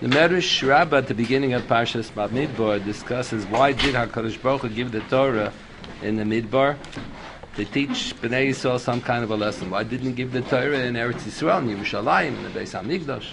The Medrash Rabbah at the beginning of Parshas Bamidbar discusses why did HaKadosh Baruch Hu give the Torah in the Midbar to teach Bnei Yisrael some kind of a lesson. Why didn't he give the Torah in Eretz Yisrael, in Yerushalayim, in the Beis HaMikdash?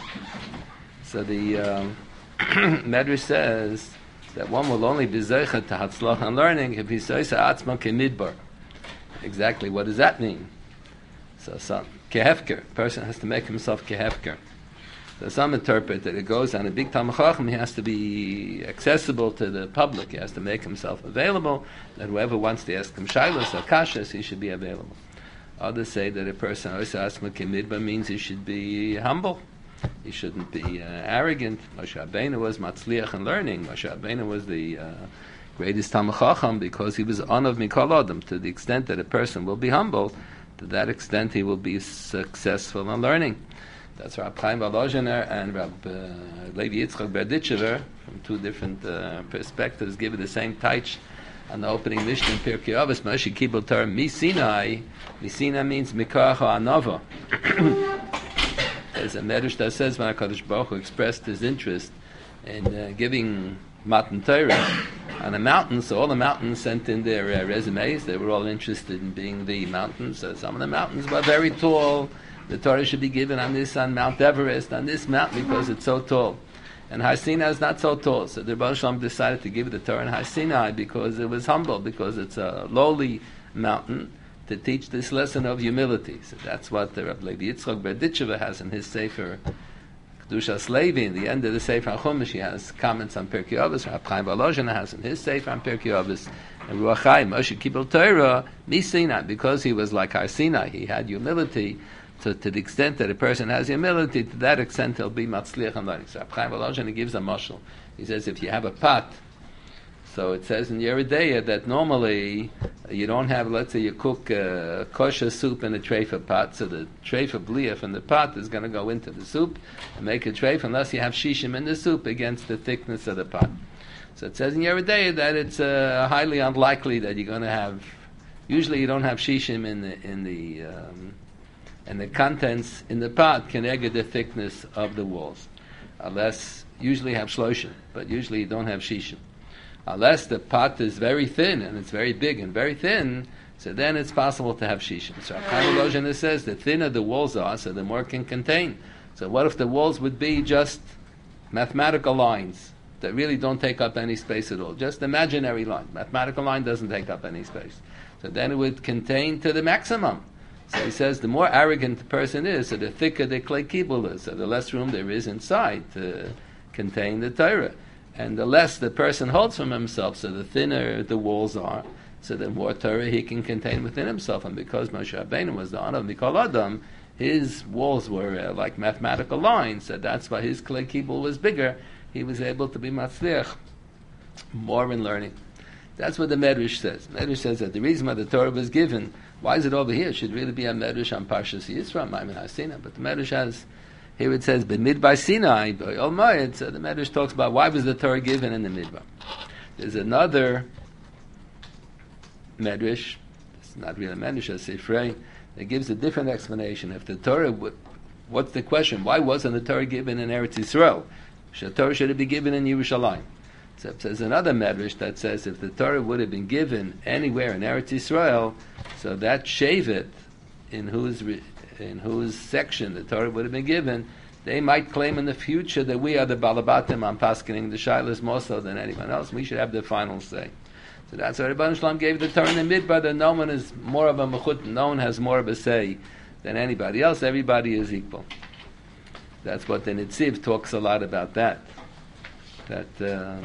So the Medrash says that one will only be zeicha to Hatzlach and learning if he says Atzma Kemidbar. Exactly what does that mean? So some kehefker, person has to make himself kehefker. So some interpret that it goes on a big Talmid Chacham, he has to be accessible to the public, he has to make himself available, that whoever wants to ask him shaylos or kashas, he should be available. Others say that a person also asma kimidba means he should be humble, he shouldn't be arrogant. Moshe Rabbeinu was matzliach in learning. Moshe Rabbeinu was the greatest Talmid Chacham because he was on of mikol adam. To the extent that a person will be humble, to that extent he will be successful in learning. That's Rab Chaim Volozhiner and Rab Levi Yitzchak Berditchever, from two different perspectives, give it the same taich on the opening Mishnah in Pirkei Avos. Moshe Kibul Torah Misinai. Misinai means Mikacha Anova. There's a medrash that says when HaKadosh Baruch Hu expressed his interest in giving Matan Torah on a mountain, so all the mountains sent in their resumes. They were all interested in being the mountains. So some of the mountains were very tall. The Torah should be given on Mount Everest, on this mountain, because it's so tall. And Har Sinai is not so tall. So the Rebbe Shalom decided to give the Torah in Har Sinai because it was humble, because it's a lowly mountain, to teach this lesson of humility. So that's what the Rabbi Levi Yitzchak Berditchever has in his Sefer Kedushas Levi. In the end of the Sefer HaChumash, he has comments on Pirkei Avos. Rab Chaim Volozhiner has in his Sefer on Pirkei Avos. And Ruach Chaim, Moshe Kibul Torah, Misinai, because he was like Har Sinai, he had humility. So to the extent that a person has humility, to that extent he'll be matzliach and learning. So Chaim Volozhiner gives a mashal. He says if you have a pot, so it says in Yoreh De'ah that normally you don't have, let's say you cook kosher soup in a treifa pot, so the treifa bliya from the pot is going to go into the soup and make a treifa unless you have shishim in the soup against the thickness of the pot. So it says in Yoreh De'ah that it's highly unlikely that you're going to have, usually you don't have shishim and the contents in the pot can egg the thickness of the walls. Unless, usually have shloshim, but usually you don't have shishim. Unless the pot is very thin, and it's very big and very thin, so then it's possible to have shishim. So Chaim Volozhiner says the thinner the walls are, so the more can contain. So what if the walls would be just mathematical lines that really don't take up any space at all? Just imaginary line. Mathematical line doesn't take up any space. So then it would contain to the maximum. So he says the more arrogant the person is, so the thicker the clay kibul is, so the less room there is inside to contain the Torah. And the less the person holds from himself, so the thinner the walls are, so the more Torah he can contain within himself. And because Moshe Rabbeinu was the honor of Mikol Adam, his walls were like mathematical lines, so that's why his clay kibul was bigger. He was able to be matzliach more in learning. That's what the Medrash says. Medrash says that the reason why the Torah was given, why is it over here? It should really be a Medrash on Parshas Yisro, Maimin HaSinai. But the Medrash has, here it says, B'midbar Sinai, B'yol Moed. So the Medrash talks about why was the Torah given in the Midbar. There's another Medrash, it's not really a Medrash, it's Sifrei, that gives a different explanation. If the Torah, what's the question? Why wasn't the Torah given in Eretz Yisrael? The Torah should have been given in Yerushalayim. So there's another medrash that says if the Torah would have been given anywhere in Eretz Yisrael, so that Shevet, in whose section the Torah would have been given, they might claim in the future that we are the Balabatim on Paskening the Shilas more so than anyone else. We should have the final say. So that's why Rebbe Shalom gave the Torah in the Midbar, that no one is more of a mechut, no one has more of a say than anybody else. Everybody is equal. That's what the Nitziv talks a lot about that. That the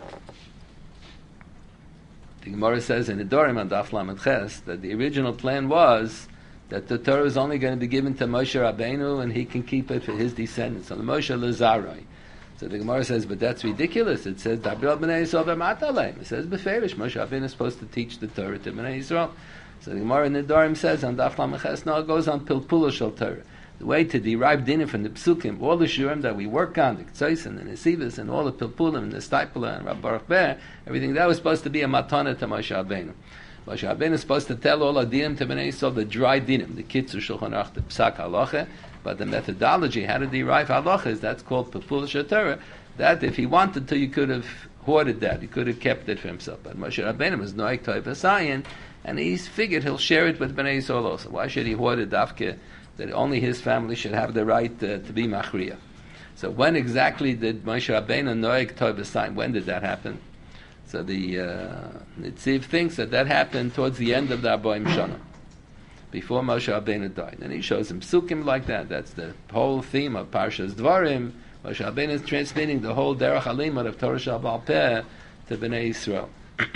Gemara says in the Dorim on Daf Lamed Ches that the original plan was that the Torah is only going to be given to Moshe Rabbeinu and he can keep it for his descendants, on the Moshe Lazaroi. So the Gemara says, but that's ridiculous. It says, Dabil b'nei Yisrael v'mataleim. It says, beferish, Moshe Rabbeinu is supposed to teach the Torah to b'nei Yisrael. So the Gemara in the Dorim says on Daf Lamed Ches, no, it goes on Pilpula Shel Torah. The way to derive dinner from the Psukim, all the Shurim that we work on, the K'tzos and the Nesivos and all the Pilpulim and the Stipula and Rabbi Baruch Ber, everything that was supposed to be a matana to Moshe Rabbeinu. Moshe Rabbeinu is supposed to tell all dinim to Bnei Yisrael, the dry dinim, the kitzur shulchan aruch, the psak halacha, but the methodology, how to derive halachas, that's called pefulish Torah. That if he wanted to, you could have hoarded that, he could have kept it for himself. But Moshe Rabbeinu was noik toiv v'sayin, and he figured he'll share it with Bnei Yisrael also. Why should he hoard it dafke, that only his family should have the right to be machriya? So when exactly did Moshe Rabbeinu noik toiv v'sayin? When did that happen? So the Nitziv thinks that happened towards the end of the 40 Shana, before Moshe Rabbeinu died. And he shows him psukim like that. That's the whole theme of Parshas Dvarim. Moshe Rabbeinu is transmitting the whole derech halimud of Torah Shel Baal Peh to Bnei Yisrael.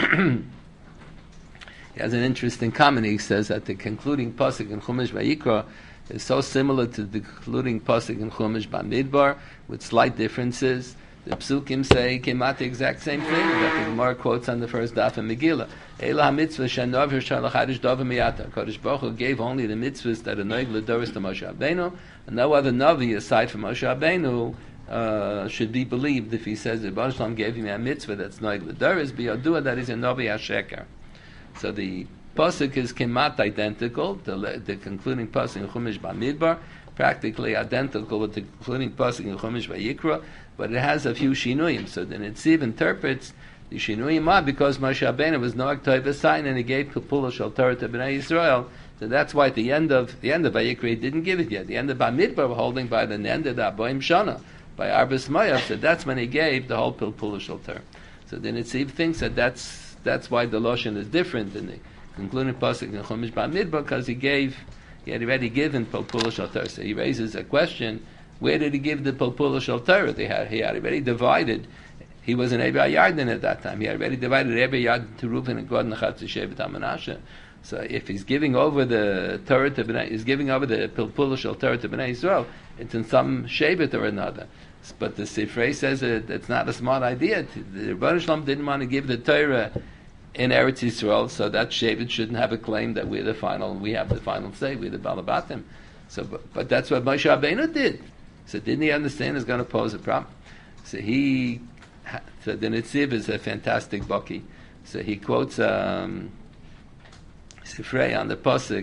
He has an interesting comment. He says that the concluding pasuk in Chumash Vayikra is so similar to the concluding pasuk in Chumash Bamidbar, with slight differences. The psukim say kemat the exact same thing that the Gemara quotes on the first daf in Megillah. Eila ha-mitzvah she'nov hirshar l'chadish dova miyata. Kodesh Baruch Hu gave only the mitzvahs that are noig l'doros to Moshe Rabbeinu, and no other navi aside from Moshe Rabbeinu should be believed if he says that Baruch Shalom gave him a mitzvah that's noig l'doros biyadua, that is a navi hasheker. So the pasuk is kemat identical. The concluding pasuk in Chumash Bamidbar, practically identical with the concluding pasuk in Chumash Vayikra, but it has a few shinuyim. So the Nitziv interprets the shinuyim because Moshe Rabbeinu was noak toiv v'sayin, and he gave Pepula Shel Torah to Bnei Yisrael. So that's why at the end of Vayikra he didn't give it yet. The end of Bamidbar we're holding by the end of the 40 Shana, by Arbas Moav. So that's when he gave the whole Pepula Shel Torah. So the Nitziv thinks that that's why the lashon is different in the concluding pasuk in Chumash Bamidbar, because he had already given Pepula Shel Torah. So he raises a question: where did he give the Pepula Shel Torah? He had already divided. He was an Eber Yarden at that time. He had already divided Eber Yarden to Reuven and Gad and Chatz Shevet HaManashe. So if he's giving over the Torah to Bnei, he's giving over the Pepula Shel Torah to Bnei Yisrael, it's in some Shevet or another. But the Sifrei says that it's not a smart idea. The Rebbeinu Shalom didn't want to give the Torah in Eretz Yisrael, so that Shevet shouldn't have a claim that we have the final say, we're the Balabatim. So, but that's what Moshe Rabbeinu did. So didn't he understand it's going to pose a problem? So the Nitziv is a fantastic baki. So he quotes Sifrei on the pasuk,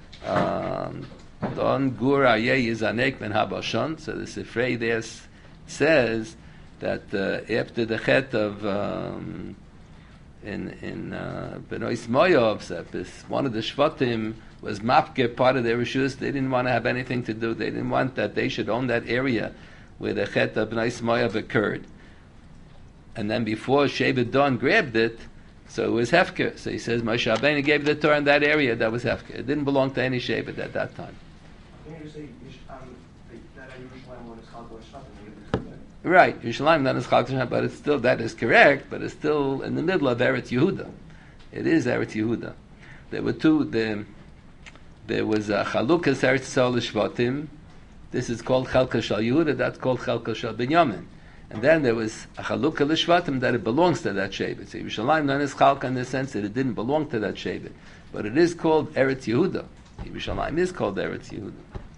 Don Gur Aryeh Yizanek Ben Habashon. So the Sifrei there says that after the chet of in Benois Moav, one of the Shvatim was mafke, part of their rishus. They didn't want to have anything to do. They didn't want that they should own that area where the chet of Benois Moav occurred. And then before Shevet Don grabbed it, so it was hefker. So he says Moshe Rabbeinu gave the Torah in that area that was hefker. It didn't belong to any Shevet at that time. Right, Yerushalayim not as Chag, but it's still, that is correct, but it's still in the middle of Eretz Yehuda. It is Eretz Yehuda. There were there was a Chalukas Eretz Yisrael Shvatim. This is called Chalka Shal Yehuda, that's called Chalka Shal Binyamin. And then there was a Chalukah L'Shvatim that it belongs to that Shevet. So Yerushalayim not as Chalka in the sense that it didn't belong to that Shevet. But it is called Eretz Yehuda. Yerushalayim is called Eretz Yehuda.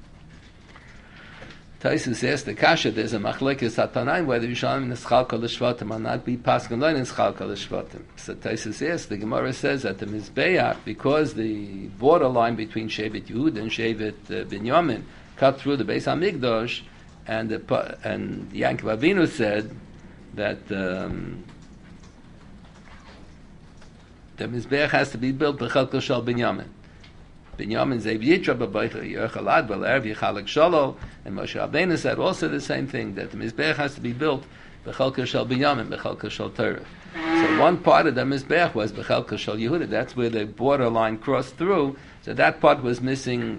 Taisus asked the Kasha, there's a machlekes hatanaim whether Yerushalayim is Chalka L'Shvatim or not, be Paskin Lein is Chalka L'Shvatim. So Taisus asked, the Gemara says that the Mizbeach, because the borderline between Shevet Yehuda and Shevet Binyamin cut through the Beis HaMikdash, and Yankov Avinu said that the Mizbeach has to be built b'chalko shel Binyamin. Binyamin Zev Yitra b'baycha Yerchalad b'le'erev Yichalek Shalo, and Moshe Rabbeinu said also the same thing, that the Mizbeach has to be built b'chalko shel Binyamin, b'chalko shel Torah. So one part of the Mizbeach was b'chalko shel Yehuda. That's where the borderline crossed through. So that part was missing.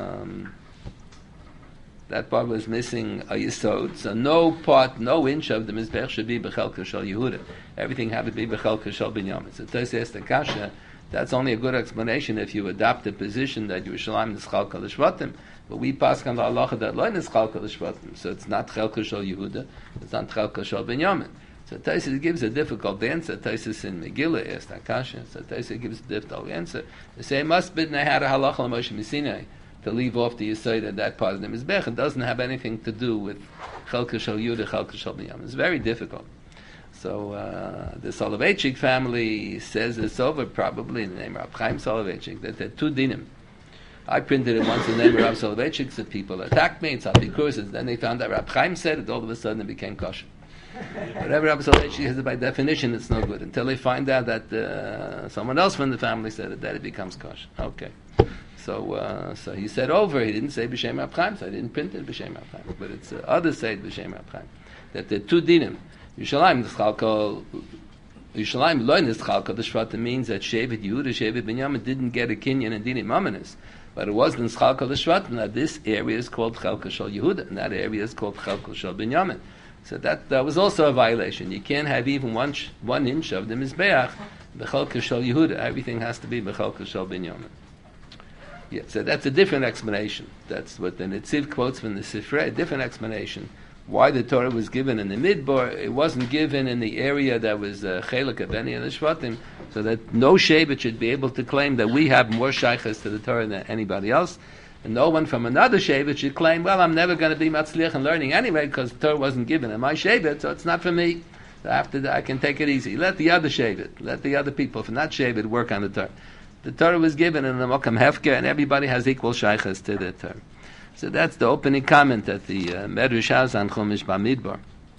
That part was missing a yisod. So no inch of the Mizbeach should be b'chalka shel Yehuda. Everything had to be b'chalka shel Binyamin. So Tosfos asked the Kasha, that's only a good explanation if you adopt the position that Yerushalayim is chalka l'shvatim. But we pass on the halacha that loin is chalka l'shvatim. So it's not chalka shel Yehuda. It's not chalka shel Binyamin. So Tosfos gives a difficult answer. Tosfos in Megillah asked that Kasha. So Tosfos gives a difficult answer. They say it must be had a halacha l'Moshe Missinai to leave off the Yisod that part of the Mizbech. It doesn't have anything to do with Chalka Shal Yehuda, Chalka Shal Binyamin. It's very difficult. So the Soloveitchik family says it's over, probably in the name of Rab Chaim Soloveitchik, that there are two dinim. I printed it once in the name of Rab Soloveitchik, so people attacked me, it's Abikuris, and then they found out Rab Chaim said it, all of a sudden it became kosher. Whatever Rab Soloveitchik says, by definition, it's no good. Until they find out that someone else from the family said it, that it becomes kosher. Okay. So he said over, he didn't say B'Shem Rab Chaim, so I didn't print it B'Shem Rab Chaim, but it's others say it B'Shem Rab Chaim. That there are two dinim. Yushalayim loy nischalko, the Shvata means that Shevet Yehuda, Shevet Binyamin didn't get a kinyan and dinim amanis. But it was nischalko the Shvata, that this area is called Chalka Shal Yehuda, and that area is called Chalka Shal Binyamin. So that was also a violation. You can't have even 1 inch of the Mizbeach, B'Chalka Shal Yehuda. Everything has to be B'Chalka Shal Binyamin. Yeah, so that's a different explanation. That's what the Netziv quotes from the Sifrei, a different explanation. Why the Torah was given in the Midbar, it wasn't given in the area that was Chelek of any of the Shvatim, so that no Shevet should be able to claim that we have more Shaykhs to the Torah than anybody else, and no one from another Shevet should claim, well, I'm never going to be Matzliach in learning anyway, because the Torah wasn't given in my Shevet, so it's not for me. I can take it easy. Let the other Shevet, let the other people from that Shevet work on the Torah. The Torah was given in the Mokam Hefker, and everybody has equal Shaykhs to the Torah. So that's the opening comment that the Medrash has on Chumash Bamidbar.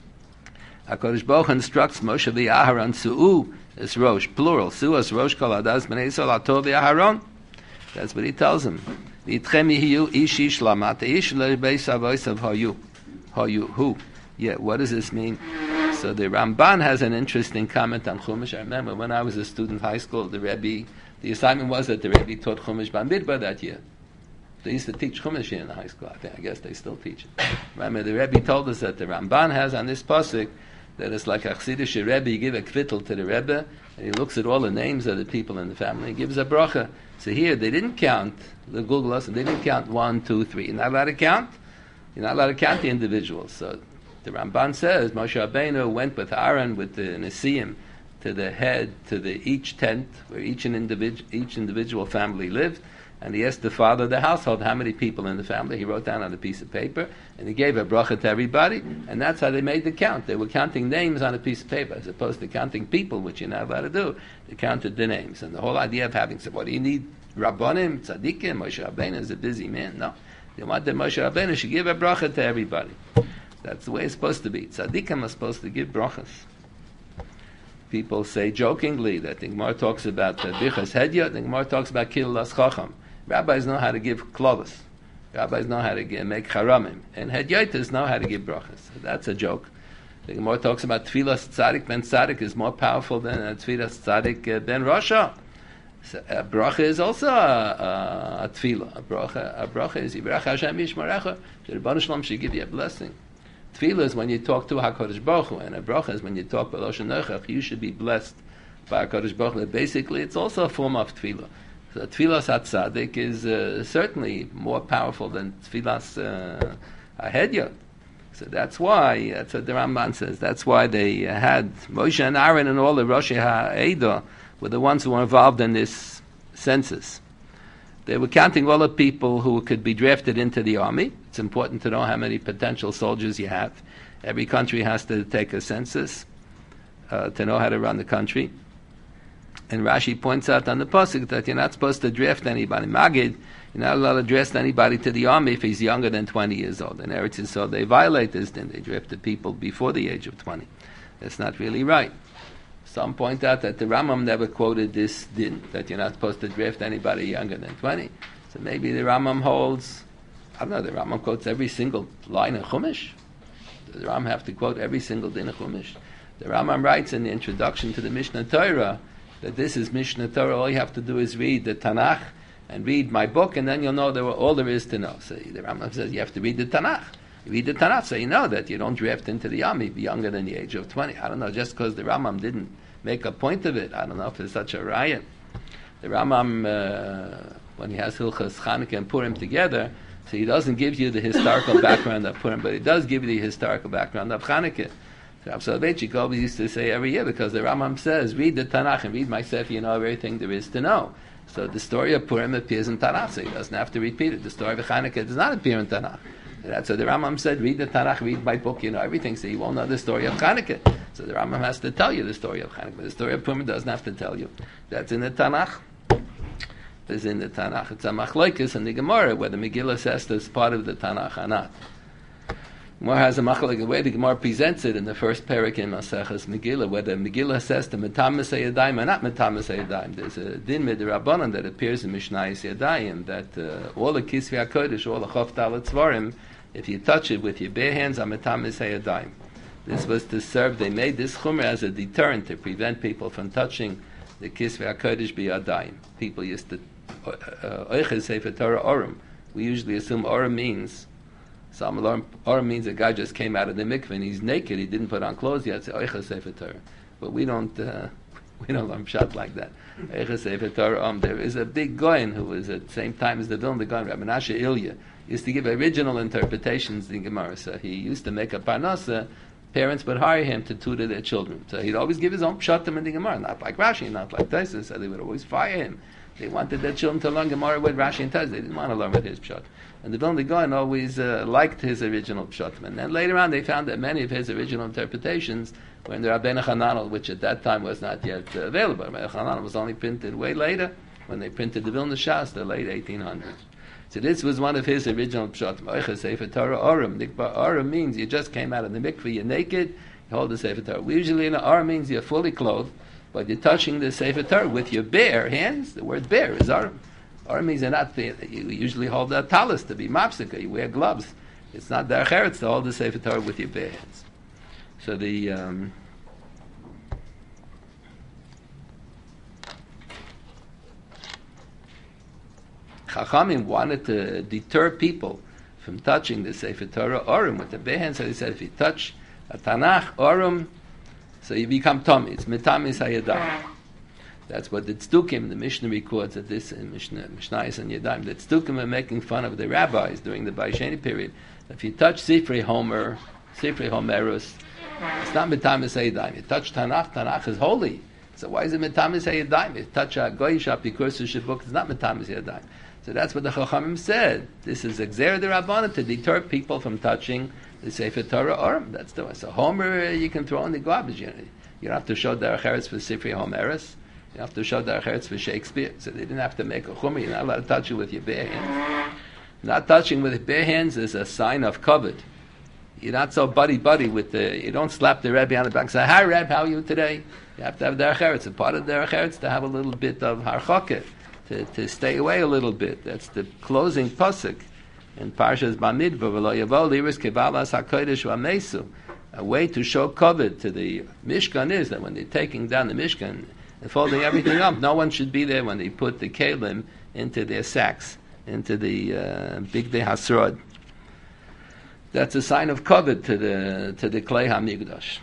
HaKadosh Baruch Hu instructs Moshe v'Aharon Su'u is Rosh, plural. Su'u is Rosh Kol Adas B'nei Yisrael Atov v'Aharon. That's what he tells him. V'itchem yihiyu ish ish lamat ish le'beis avosav hayu. Who? Yeah, what does this mean? So the Ramban has an interesting comment on Chumash. I remember when I was a student in high school, the assignment was that the Rebbe taught Chumash Bamidbar that year. They used to teach Chumash in the high school. I guess they still teach it. Remember, the Rebbe told us that the Ramban has on this pasuk that it's like a Chassidish Rebbe. You give a kvittel to the Rebbe, and he looks at all the names of the people in the family and gives a bracha. So here, they didn't count the Gulgulas, and they didn't count 1, 2, 3. You're not allowed to count. You're not allowed to count the individuals. So the Ramban says Moshe Rabbeinu went with Aaron, with the Nesiim, to the head, to each tent where each individual family lived. And he asked the father of the household how many people in the family. He wrote down on a piece of paper, and he gave a bracha to everybody, and that's how they made the count. They were counting names on a piece of paper, as opposed to counting people, which you're not allowed to do. They counted the names. And the whole idea of having, so what do you need? Rabbonim, tzaddikim, Moshe Rabbeinu is a busy man. No. They want that Moshe Rabbeinu should give a bracha to everybody. That's the way it's supposed to be. Tzaddikim are supposed to give brachas. People say jokingly that the Gemara talks about Bichas Hedya, the Gemara talks about Kilas Chacham. Rabbis know how to give klavas. Rabbis know how to make charamim. And hedyotas know how to give brachas. So that's a joke. The Gemara talks about Tfilas Tzadik ben Tzadik is more powerful than Tfilas Tzadik ben Rasha. So a bracha is also a tefillah. A bracha is Yibrach Hashem Yishmarecha. The Rebbeinu Shalom should give you a blessing. Tefillah is when you talk to HaKadosh Baruch Hu, and a bracha is when you talk B'Loshen Nechach. You should be blessed by HaKadosh Baruch Hu. Basically, it's also a form of tefillah. So Tfilas HaTzadik is certainly more powerful than Tfilas HaHedyot. So that's what the Ramban says. That's why they had Moshe and Aaron and all the Rosh HaEdah were the ones who were involved in this census. They were counting all the people who could be drafted into the army. It's important to know how many potential soldiers you have. Every country has to take a census to know how to run the country. And Rashi points out on the pasuk that you're not supposed to draft anybody. Magid, you're not allowed to draft anybody to the army if he's younger than 20 years old. And Eretz Yisrael, they violate this din. They drafted people before the age of 20. That's not really right. Some point out that the Rambam never quoted this din, that you're not supposed to draft anybody younger than 20. So maybe the Rambam holds, I don't know, the Rambam quotes every single line of Chumash. Does the Rambam have to quote every single din of Chumash? The Rambam writes in the introduction to the Mishnah Torah that this is Mishnah Torah. All you have to do is read the Tanakh and read my book, and then you'll know all there is to know. So the Rambam says you have to read the Tanakh. You read the Tanakh, so you know that you don't draft into the army be younger than the age of 20. I don't know, just because the Rambam didn't make a point of it, I don't know if it's such a riot. The Rambam, when he has Hilchas Chanukah and Purim together, so he doesn't give you the historical background of Purim, but he does give you the historical background of Chanukah. So Rav Soloveitchik always used to say every year, because the Rambam says, read the Tanakh and read my Sefer, you know everything there is to know. So the story of Purim appears in Tanakh, so he doesn't have to repeat it. The story of Chanukah does not appear in Tanakh. That's so the Rambam said, read the Tanakh, read my book, you know everything, so you won't know the story of Chanukah. So the Rambam has to tell you the story of Chanukah. But the story of Purim doesn't have to tell you. That's in the Tanakh. It's in the Tanakh. It's a machlokes in the Gemara whether Megillah Esther is part of the Tanakh or not. Gemara has a machlokes. The way the Gemara presents it in the first parak in Maseches Megillah, whether Megillah Esther metamas yadayim or not metamas yadayim. There's a din midrabanan that appears in Mishnayos Yadayim that all the Kisvei HaKodesh, all the Choftal Tzvarim, if you touch it with your bare hands, are metamas yadayim. This was to serve. They made this chumrah as a deterrent to prevent people from touching the Kisvei HaKodesh biyadayim. People used to oiches Sefer Torah Orim. We usually assume Orim means Orim means a guy just came out of the mikveh and he's naked. He didn't put on clothes yet. Say oiches Sefer Torah, but we don't learn pshat like that. Oiches Sefer Torah. There is a big goyin who was at the same time as the Vilna Gaon, Rabbi Menashe Ilya, used to give original interpretations in Gemara. So he used to make a parnasa. Parents would hire him to tutor their children. So he'd always give his own pshatim in the Gemara, not like Rashi, not like Tosfos. So they would always fire him. They wanted their children to learn Gemara with Rashi and Tosfos. They didn't want to learn with his pshat. And the Vilna Gaon always liked his original pshatim. And then later on they found that many of his original interpretations were in the Rabbeinu Chananel, which at that time was not yet available. Rabbeinu Chananel was only printed way later, when they printed the Vilna Shas, the late 1800s. So this was one of his original pshatim. Oiches Sefer Torah Orim. Nikbar Orim means you just came out of the mikveh, you're naked, you hold the Sefer Torah. Usually in Orim means you're fully clothed, but you're touching the Sefer Torah with your bare hands. The word bare is Orim. Orim means you're not, you usually hold a talis to be mapsika, you wear gloves. It's not derech eretz to hold the Sefer Torah with your bare hands. So the Chachamim wanted to deter people from touching the Sefer Torah Orim with the bare hands. So they said, if you touch a Tanakh Orim, so you become Tommy. It's metamis hayadayim. That's what the Tzdukim, the Mishnah records at this in Mishnayos and Yadayim. The Tzdukim are making fun of the rabbis during the Baisheni period. If you touch Sifrei Homer, Sifrei Homerus, it's not metamis hayadayim. You touch Tanakh, Tanakh is holy. So why is it metamis hayadayim? If you touch a Goyish Apikursu book, it's not metamis hayadayim. So that's what the Chachamim said. This is Exer de Rabbanan to deter people from touching the Sefer Torah Orim. That's the way. So Homer you can throw in the garbage. You don't have to show Derech Eretz for Sifrei Homerus. You have to show Derech Eretz for Shakespeare. So they didn't have to make a chumrah. You're not allowed to touch it with your bare hands. Not touching with bare hands is a sign of covet. You're not so buddy-buddy with the... You don't slap the Rebbe on the back and say, "Hi, Rebbe, how are you today?" You have to have Derech Eretz. A part of Derech Eretz to have a little bit of harchokah. To stay away a little bit. That's the closing pasuk in Parshas Bamidbar. V'lo yavo liris kevalas hakodesh v'amesu. A way to show covet to the Mishkan is that when they're taking down the Mishkan and folding everything up, no one should be there when they put the kelim into their sacks, into the Bigdei Hasrod. That's a sign of covet to the Klei HaMikdash.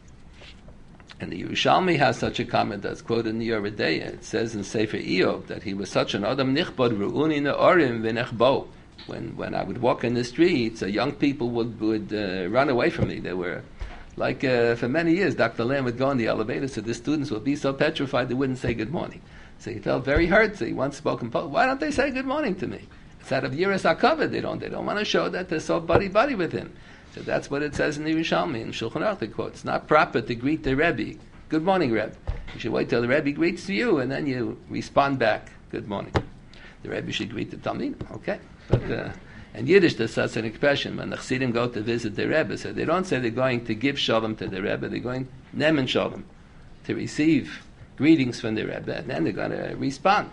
And the Yerushalmi has such a comment that's quoted in the Yoreh De'ah. It says in Sefer Iyov that he was such an Adam Nichbod Ru'uni Ne'orim V'nechbo. When I would walk in the streets, young people would run away from me. They were like for many years. Dr. Lamb would go in the elevator, so the students would be so petrified they wouldn't say good morning. So he felt very hurt. So he once spoke in Polish. Why don't they say good morning to me? It's out of Yiras HaKavod. They don't want to show that they're so buddy with him. So that's what it says in the Yerushalmi, in Shulchan Aruch, the quote. It's not proper to greet the Rebbe. Good morning, Rebbe. You should wait till the Rebbe greets to you, and then you respond back. Good morning. The Rebbe should greet the Talmid. Okay. But in Yiddish, there's such an expression. When the Chassidim go to visit the Rebbe, so they don't say they're going to give shalom to the Rebbe. They're going nemen shalom, to receive greetings from the Rebbe, and then they're going to respond.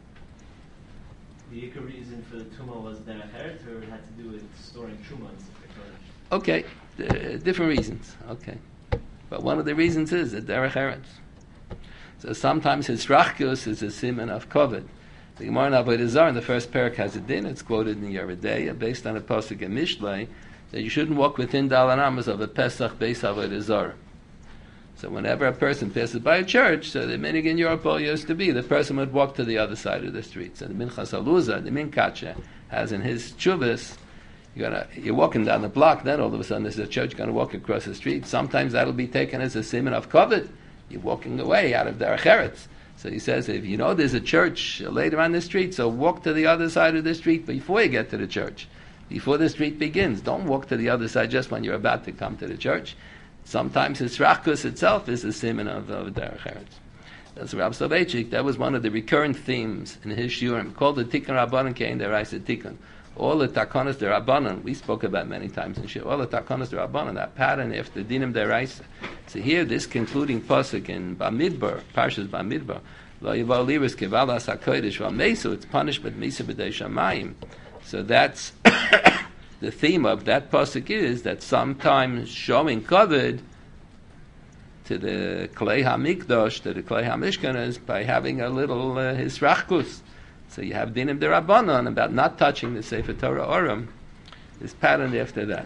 The Yikar reason for the Tumah was Derech Eretz, or it had to do with storing Truma and Sefer Torah? Okay, different reasons. Okay, but one of the reasons is that Derech Eretz. So sometimes his rachkus is a siman of kovet. The Gemara in Avodah Zarah in the first parak has a din. It's quoted in the Yoreh De'ah based on a pasuk in Mishlei that you shouldn't walk within Dalan Amos of a Pesach based Avodah Zarah. So whenever a person passes by a church, so the minig in Europe all used to be, the person would walk to the other side of the street. So the Minchas Aluza, the Minkacha, has in his chuvas, you're walking down the block, then all of a sudden there's a church going to walk across the street. Sometimes that'll be taken as a siman of kovet. You're walking away out of Derech Eretz. So he says, if you know there's a church later on the street, so walk to the other side of the street before you get to the church. Before the street begins. Don't walk to the other side just when you're about to come to the church. Sometimes Hisrachkus itself is a simon of Derech Eretz. That's Rav Soloveitchik. That was one of the recurrent themes in his shiurim, called the Tikkun Rabbanan Kein Deraisa Tikkun. All the Takonos Derabanan, we spoke about many times in Shir, all the Takonos Derabanan, that pattern after Dinim Deraisa. So here, this concluding pasuk in Bamidbar, Parshas Bamidbar, Lo Yival Liris Kevalas HaKodesh V'Mesu, it's punishment Misa B'dei Shamayim. So that's the theme of that pasuk is that sometimes showing covered to the Klei HaMikdash, to the Klei HaMishkan, is by having a little Hisrachkus. So you have Dinim Derabanan about not touching the Sefer Torah Orim, is patterned after that.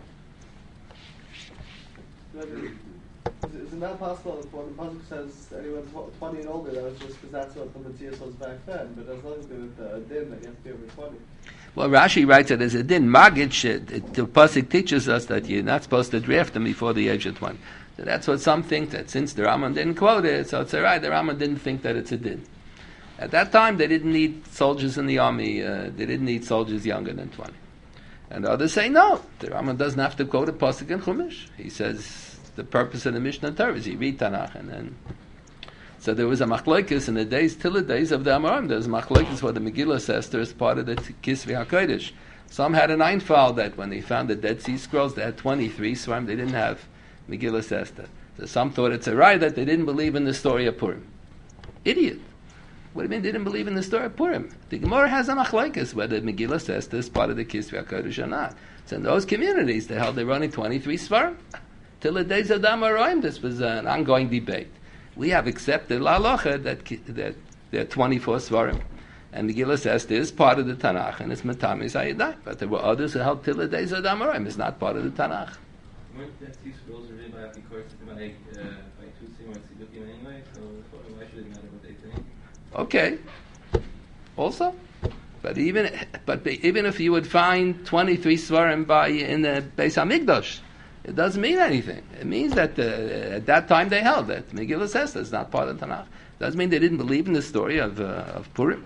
Isn't that possible if when the pasuk says anyone 20 and older, that was just because that's what the Matthias was back then, but there's nothing to do with the din that you have to be over 20. Well, Rashi writes that as a din, Magid, the pasuk teaches us that you're not supposed to draft them before the age of 20. So that's what some think, that since the Rambam didn't quote it, so it's all right, the Rambam didn't think that it's a din. At that time, they didn't need soldiers in the army. They didn't need soldiers younger than 20. And others say, no, the Rambam doesn't have to quote a pasuk in Chumash. He says the purpose of the Mishnah Torah is you read Tanakh. And then, so there was a machlokes in the days, till the days of the Amorim. There was a machlokes for the Megillah says as part of the Kisvei HaKodesh. Some had an Einfall that when they found the Dead Sea Scrolls, they had 23 Svarim. They didn't have Megillah Esther. So some thought it's a right that they didn't believe in the story of Purim. Idiot. What do you mean they didn't believe in the story of Purim? The Gemara has a machlokes whether Megillah says this part of the Kisvei HaKodesh or not. So in those communities, they held they're running 23 Svarim. Till the days of the Amoraim, this was an ongoing debate. We have accepted La Halacha that there are 24 Svarim. And Megillah says this is part of the Tanakh, and it's Matamis Hayadai. But there were others who held till the days of the Amoraim. It's not part of the Tanakh. Weren't that these scrolls written by by two similar Tzidukim anyway, so why should it matter what they think? Okay. Also, but even if you would find 23 Svarim in the Beis HaMikdash, it doesn't mean anything. It means that at that time they held that Megillah says that's not part of the Tanakh. It doesn't mean they didn't believe in the story of Purim.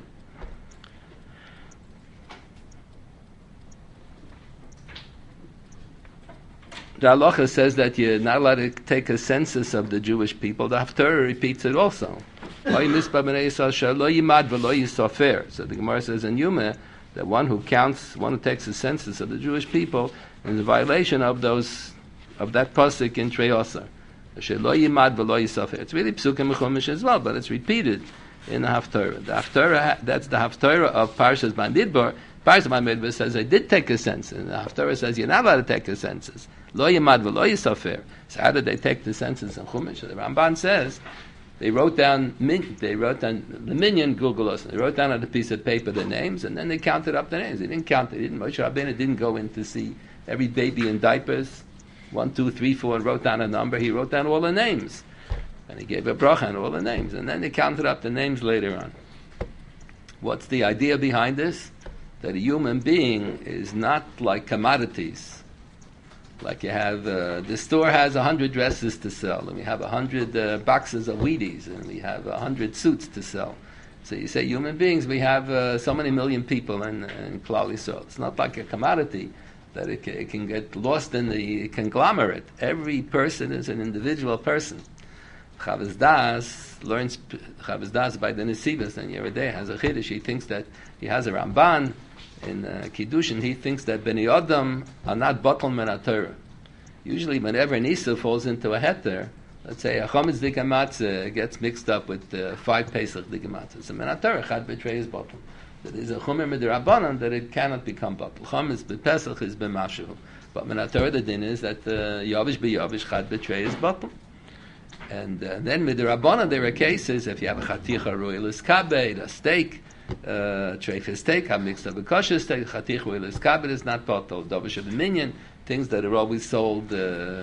The Halacha says that you're not allowed to take a census of the Jewish people. The Haftarah repeats it also. So the Gemara says in Yuma that one who takes a census of the Jewish people is a violation of that pasuk in Trei Osar. It's really Psukim Chumash as well, but it's repeated in the Haftarah. The Haftarah, that's the Haftarah of Parshas Bamidbar. Parshas Bamidbar says they did take a census, and the Haftarah says you're not allowed to take a census. Lo yimad v'lo yisafer. So how did they take the census in Chumash? The Ramban says they wrote down the minyan Gugulos. They wrote down on a piece of paper the names, and then they counted up the names. They didn't count. Moshe Rabbeinu didn't go in to see every baby in diapers. 1, 2, 3, 4, and wrote down a number. He wrote down all the names, and he gave a bracha on all the names, and then they counted up the names later on. What's the idea behind this? That a human being is not like commodities. Like you have, the store has 100 dresses to sell, and we have 100 boxes of Wheaties, and we have 100 suits to sell. So you say human beings, we have so many million people in Klal Yisrael. It's not like a commodity that it can get lost in the conglomerate. Every person is an individual person. Chavaz Das learns Chavaz Das by the Nesivos, and Yeridei has a Chiddush. He thinks that he has a Ramban in Kiddushin. He thinks that Bnei Adam are not Batal Min HaTorah. Usually, whenever Nisa falls into a heter, let's say a Chometz Dika Matzah gets mixed up with 5 Pesach Dika Matzah. So Min HaTorah Chad B'Trei is Batal. That is a Chomer Midrabanan that it cannot become Batal. Chometz B'Pesach is B'Mashu. But Min HaTorah the din is that Yavish B'Yavish Chad B'Trei is Batal. And then Midrabanan there are cases, if you have a Chaticha Roilis Kabed, a steak, treifah steak, have mixed up a kosher steak, Chaticha Roilis Kabed is not Batal. Dovish of the minyan, things that are always sold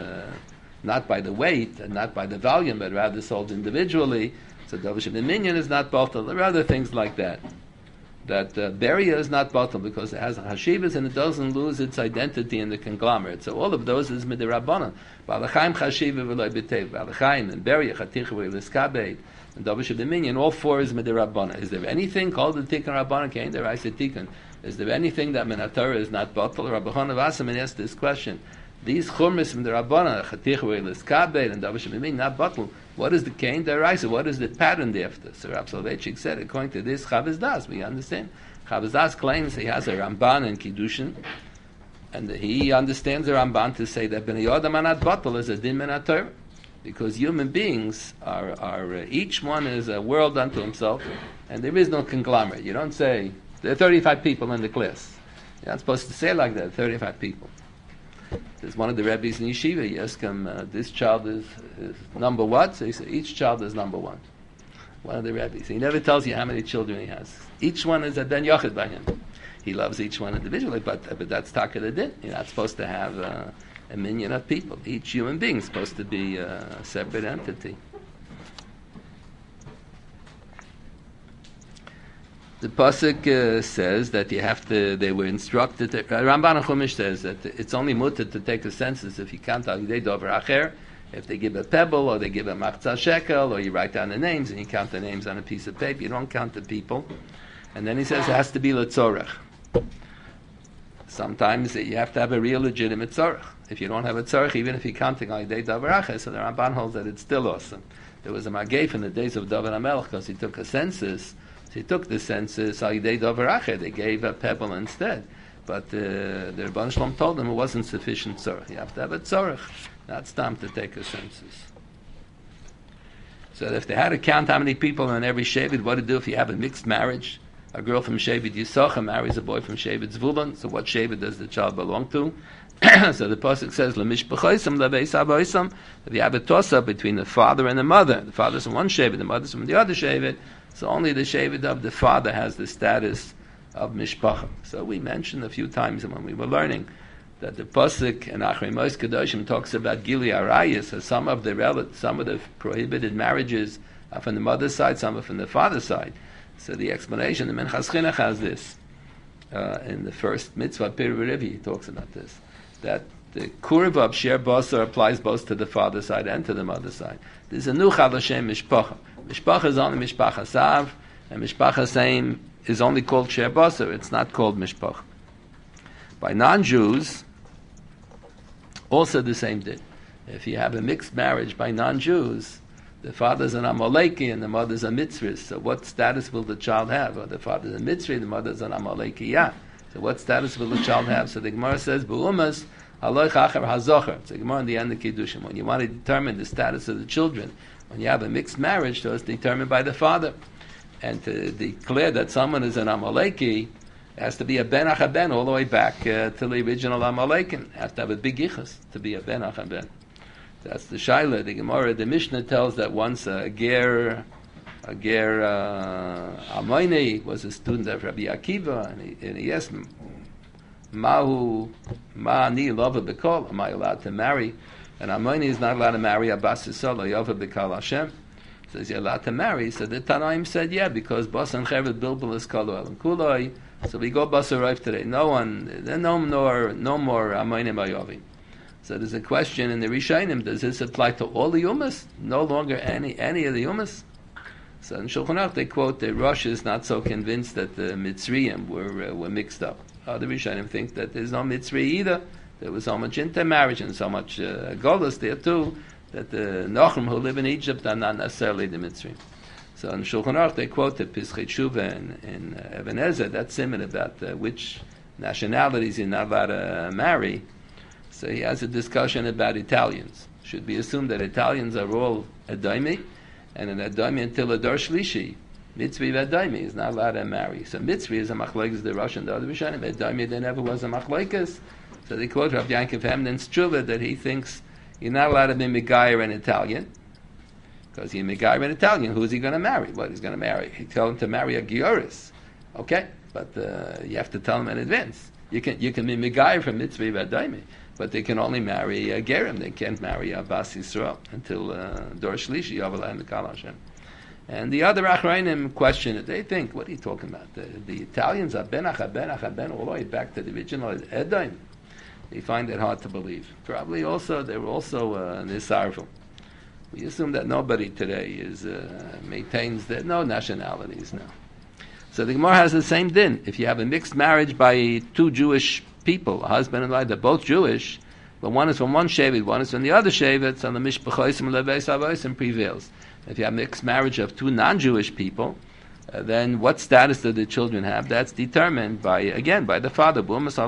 not by the weight and not by the volume, but rather sold individually. So Dovish of the minyan is not Batal. There are other things like that. That Beria is not Batal because it has Hashivas and it doesn't lose its identity in the conglomerate. So all of those is Midirabbanan. Balachaim Chashiva v'loy b'tev. Balachaim and Beria, Chaticha v'lis Kabed, and Dovish of the Minyan, all 4 is Midirabbanan. Is there anything called the Tikkun Rabbanan? Kain there I said Tikkun. Is there anything that Min HaTorah is not Batal? Rabbi Chana Vassaman asked this question. These chumras from the Rabbana, Chatich Reilis Kabel and Davar Shemimim, not Batul. What is the Kain Daraisa? What is the pattern thereafter? So Rav Soloveitchik said, according to this, Chavaz Das, we understand. Chavaz Das claims he has a Ramban and Kiddushin, and he understands the Ramban to say that Bnei Adam Anat Batul is a Din Menat Torah, because human beings are each one is a world unto himself, and there is no conglomerate. You don't say, there are 35 people in the class. You're not supposed to say like that, 35 people. There's one of the rabbis in yeshiva. You ask him, this child is number what? So he says, each child is number one. One of the rabbis. He never tells you how many children he has. Each one is a ben yochid by him. He loves each one individually, but that's taka the din. You're not supposed to have a minion of people. Each human being is supposed to be a separate entity. The pasuk says that you have to. They were instructed. Ramban Chumash says that it's only mutter to take a census if you count al yidei dover acher. If they give a pebble or they give a machzah shekel, or you write down the names and you count the names on a piece of paper, you don't count the people. And then he says it has to be letzorech. Sometimes you have to have a real legitimate tzorech. If you don't have a tzorech, even if you're counting al yidei dover acher, so the Ramban holds that it's still awesome. There was a magef in the days of David HaMelech because he took a census. So he took the census, they gave a pebble instead. But the Rebbeinu Shalom told him it wasn't sufficient tzorech. You have to have a tzorech. That's time to take a census. So if they had to count how many people in every Shevet, what to do if you have a mixed marriage? A girl from Shevet Yisachar marries a boy from Shevet Zvulun. So what Shevet does the child belong to? So the pasuk says, "Lemishpachoisam lebeis avoisam." If you have a toss-up between the father and the mother, the father's from one Shevet, the mother's from the other Shevet, so only the Shevet of the father has the status of mishpacha. So we mentioned a few times when we were learning that the pasuk in Achrei Mos Kedoshim talks about Gili Arayis, so some of the prohibited marriages are from the mother's side, some are from the father's side. So the explanation, the Menchas Chinuch has this in the first mitzvah, Pirei he talks about this, that the Kurev of Sher Basar applies both to the father's side and to the mother's side. There's a Nuchal Hashem Mishpacha. Mishpacha is only Mishpacha Sav, and Mishpacha Saim is only called Sher Basar. It's not called Mishpacha. By non-Jews, also the same thing. If you have a mixed marriage by non-Jews, the father's an Amaleki and the mother's a Mitzri. So what status will the child have? Or the father's a Mitzri, the mother's an Amaleki. So what status will the child have? So the Gemara says, B'umas, Aloich Acher HaZocher. It's the Gemara in the end of Kiddushin. When you want to determine the status of the children, when you have a mixed marriage, so it's determined by the father. And to declare that someone is an Amaleki, it has to be a Ben Achaben all the way back to the original Amalekim. It has to have a big Yichus to be a Ben Achaben. That's the Shaila. The Gemara, the Mishnah tells that once a Ger Amoini was a student of Rabbi Akiva, and he asked him, Ma'ani lova b'kol, am I allowed to marry? And Amoini is not allowed to marry Abbas Yisrael, yova b'kol Hashem. So is he allowed to marry? So the Tanaim said, yeah, because Bas and Chevet Bilbul is kol oel and kuloi, so we go Bas Arav today. No more Amoini Mayovim. So there's a question in the Rishonim, does this apply to all the Yumas? No longer any of the Yumas? So in Shulchan Aruch they quote the Rosh is not so convinced that the Mitzrayim were mixed up. Other Rishonim think that there's no Mitzri either. There was so much intermarriage and so much Golus there too, that the Nochrim who live in Egypt are not necessarily the Mitzrayim. So in Shulchan Aruch they quote the Pischei Tshuva in Even Ezer, that's similar about which nationalities you're not allowed to marry. So he has a discussion about Italians. Should be assumed that Italians are all Edomi, and an Edomi until a Dor Shlishi, Mitzri Edomi is not allowed to marry. So Mitzri is a machlokes the Rosh and the other Rishonim. Edomi there never was a machlokes. So they quote Rav Yankov Hamdan's Tshuva that he thinks you're not allowed to be Megayer an Italian, because you're Megayer an Italian. Who's he going to marry? What he's going to marry? He told him to marry a Gioris. Okay, but you have to tell him in advance. You can be Megayer from Mitzri Edomi. But they can only marry Gerim. They can't marry Abbas Yisrael until Dor Shlishi, Yovelah Mikal Hashem. And the other Achrayim question it. They think, what are you talking about? The Italians are Ben Achaben, all the way back to the original Edom. They find it hard to believe. Probably also, they were also Nisarvim. We assume that nobody today maintains that no nationalities now. So the Gemara has the same din. If you have a mixed marriage by two Jewish people, a husband and wife, they're both Jewish, but one is from one shevet, one is from the other shevet, so the mishpachosim lebeis avosim prevails. If you have mixed marriage of two non-Jewish people, then what status do the children have? That's determined by the father.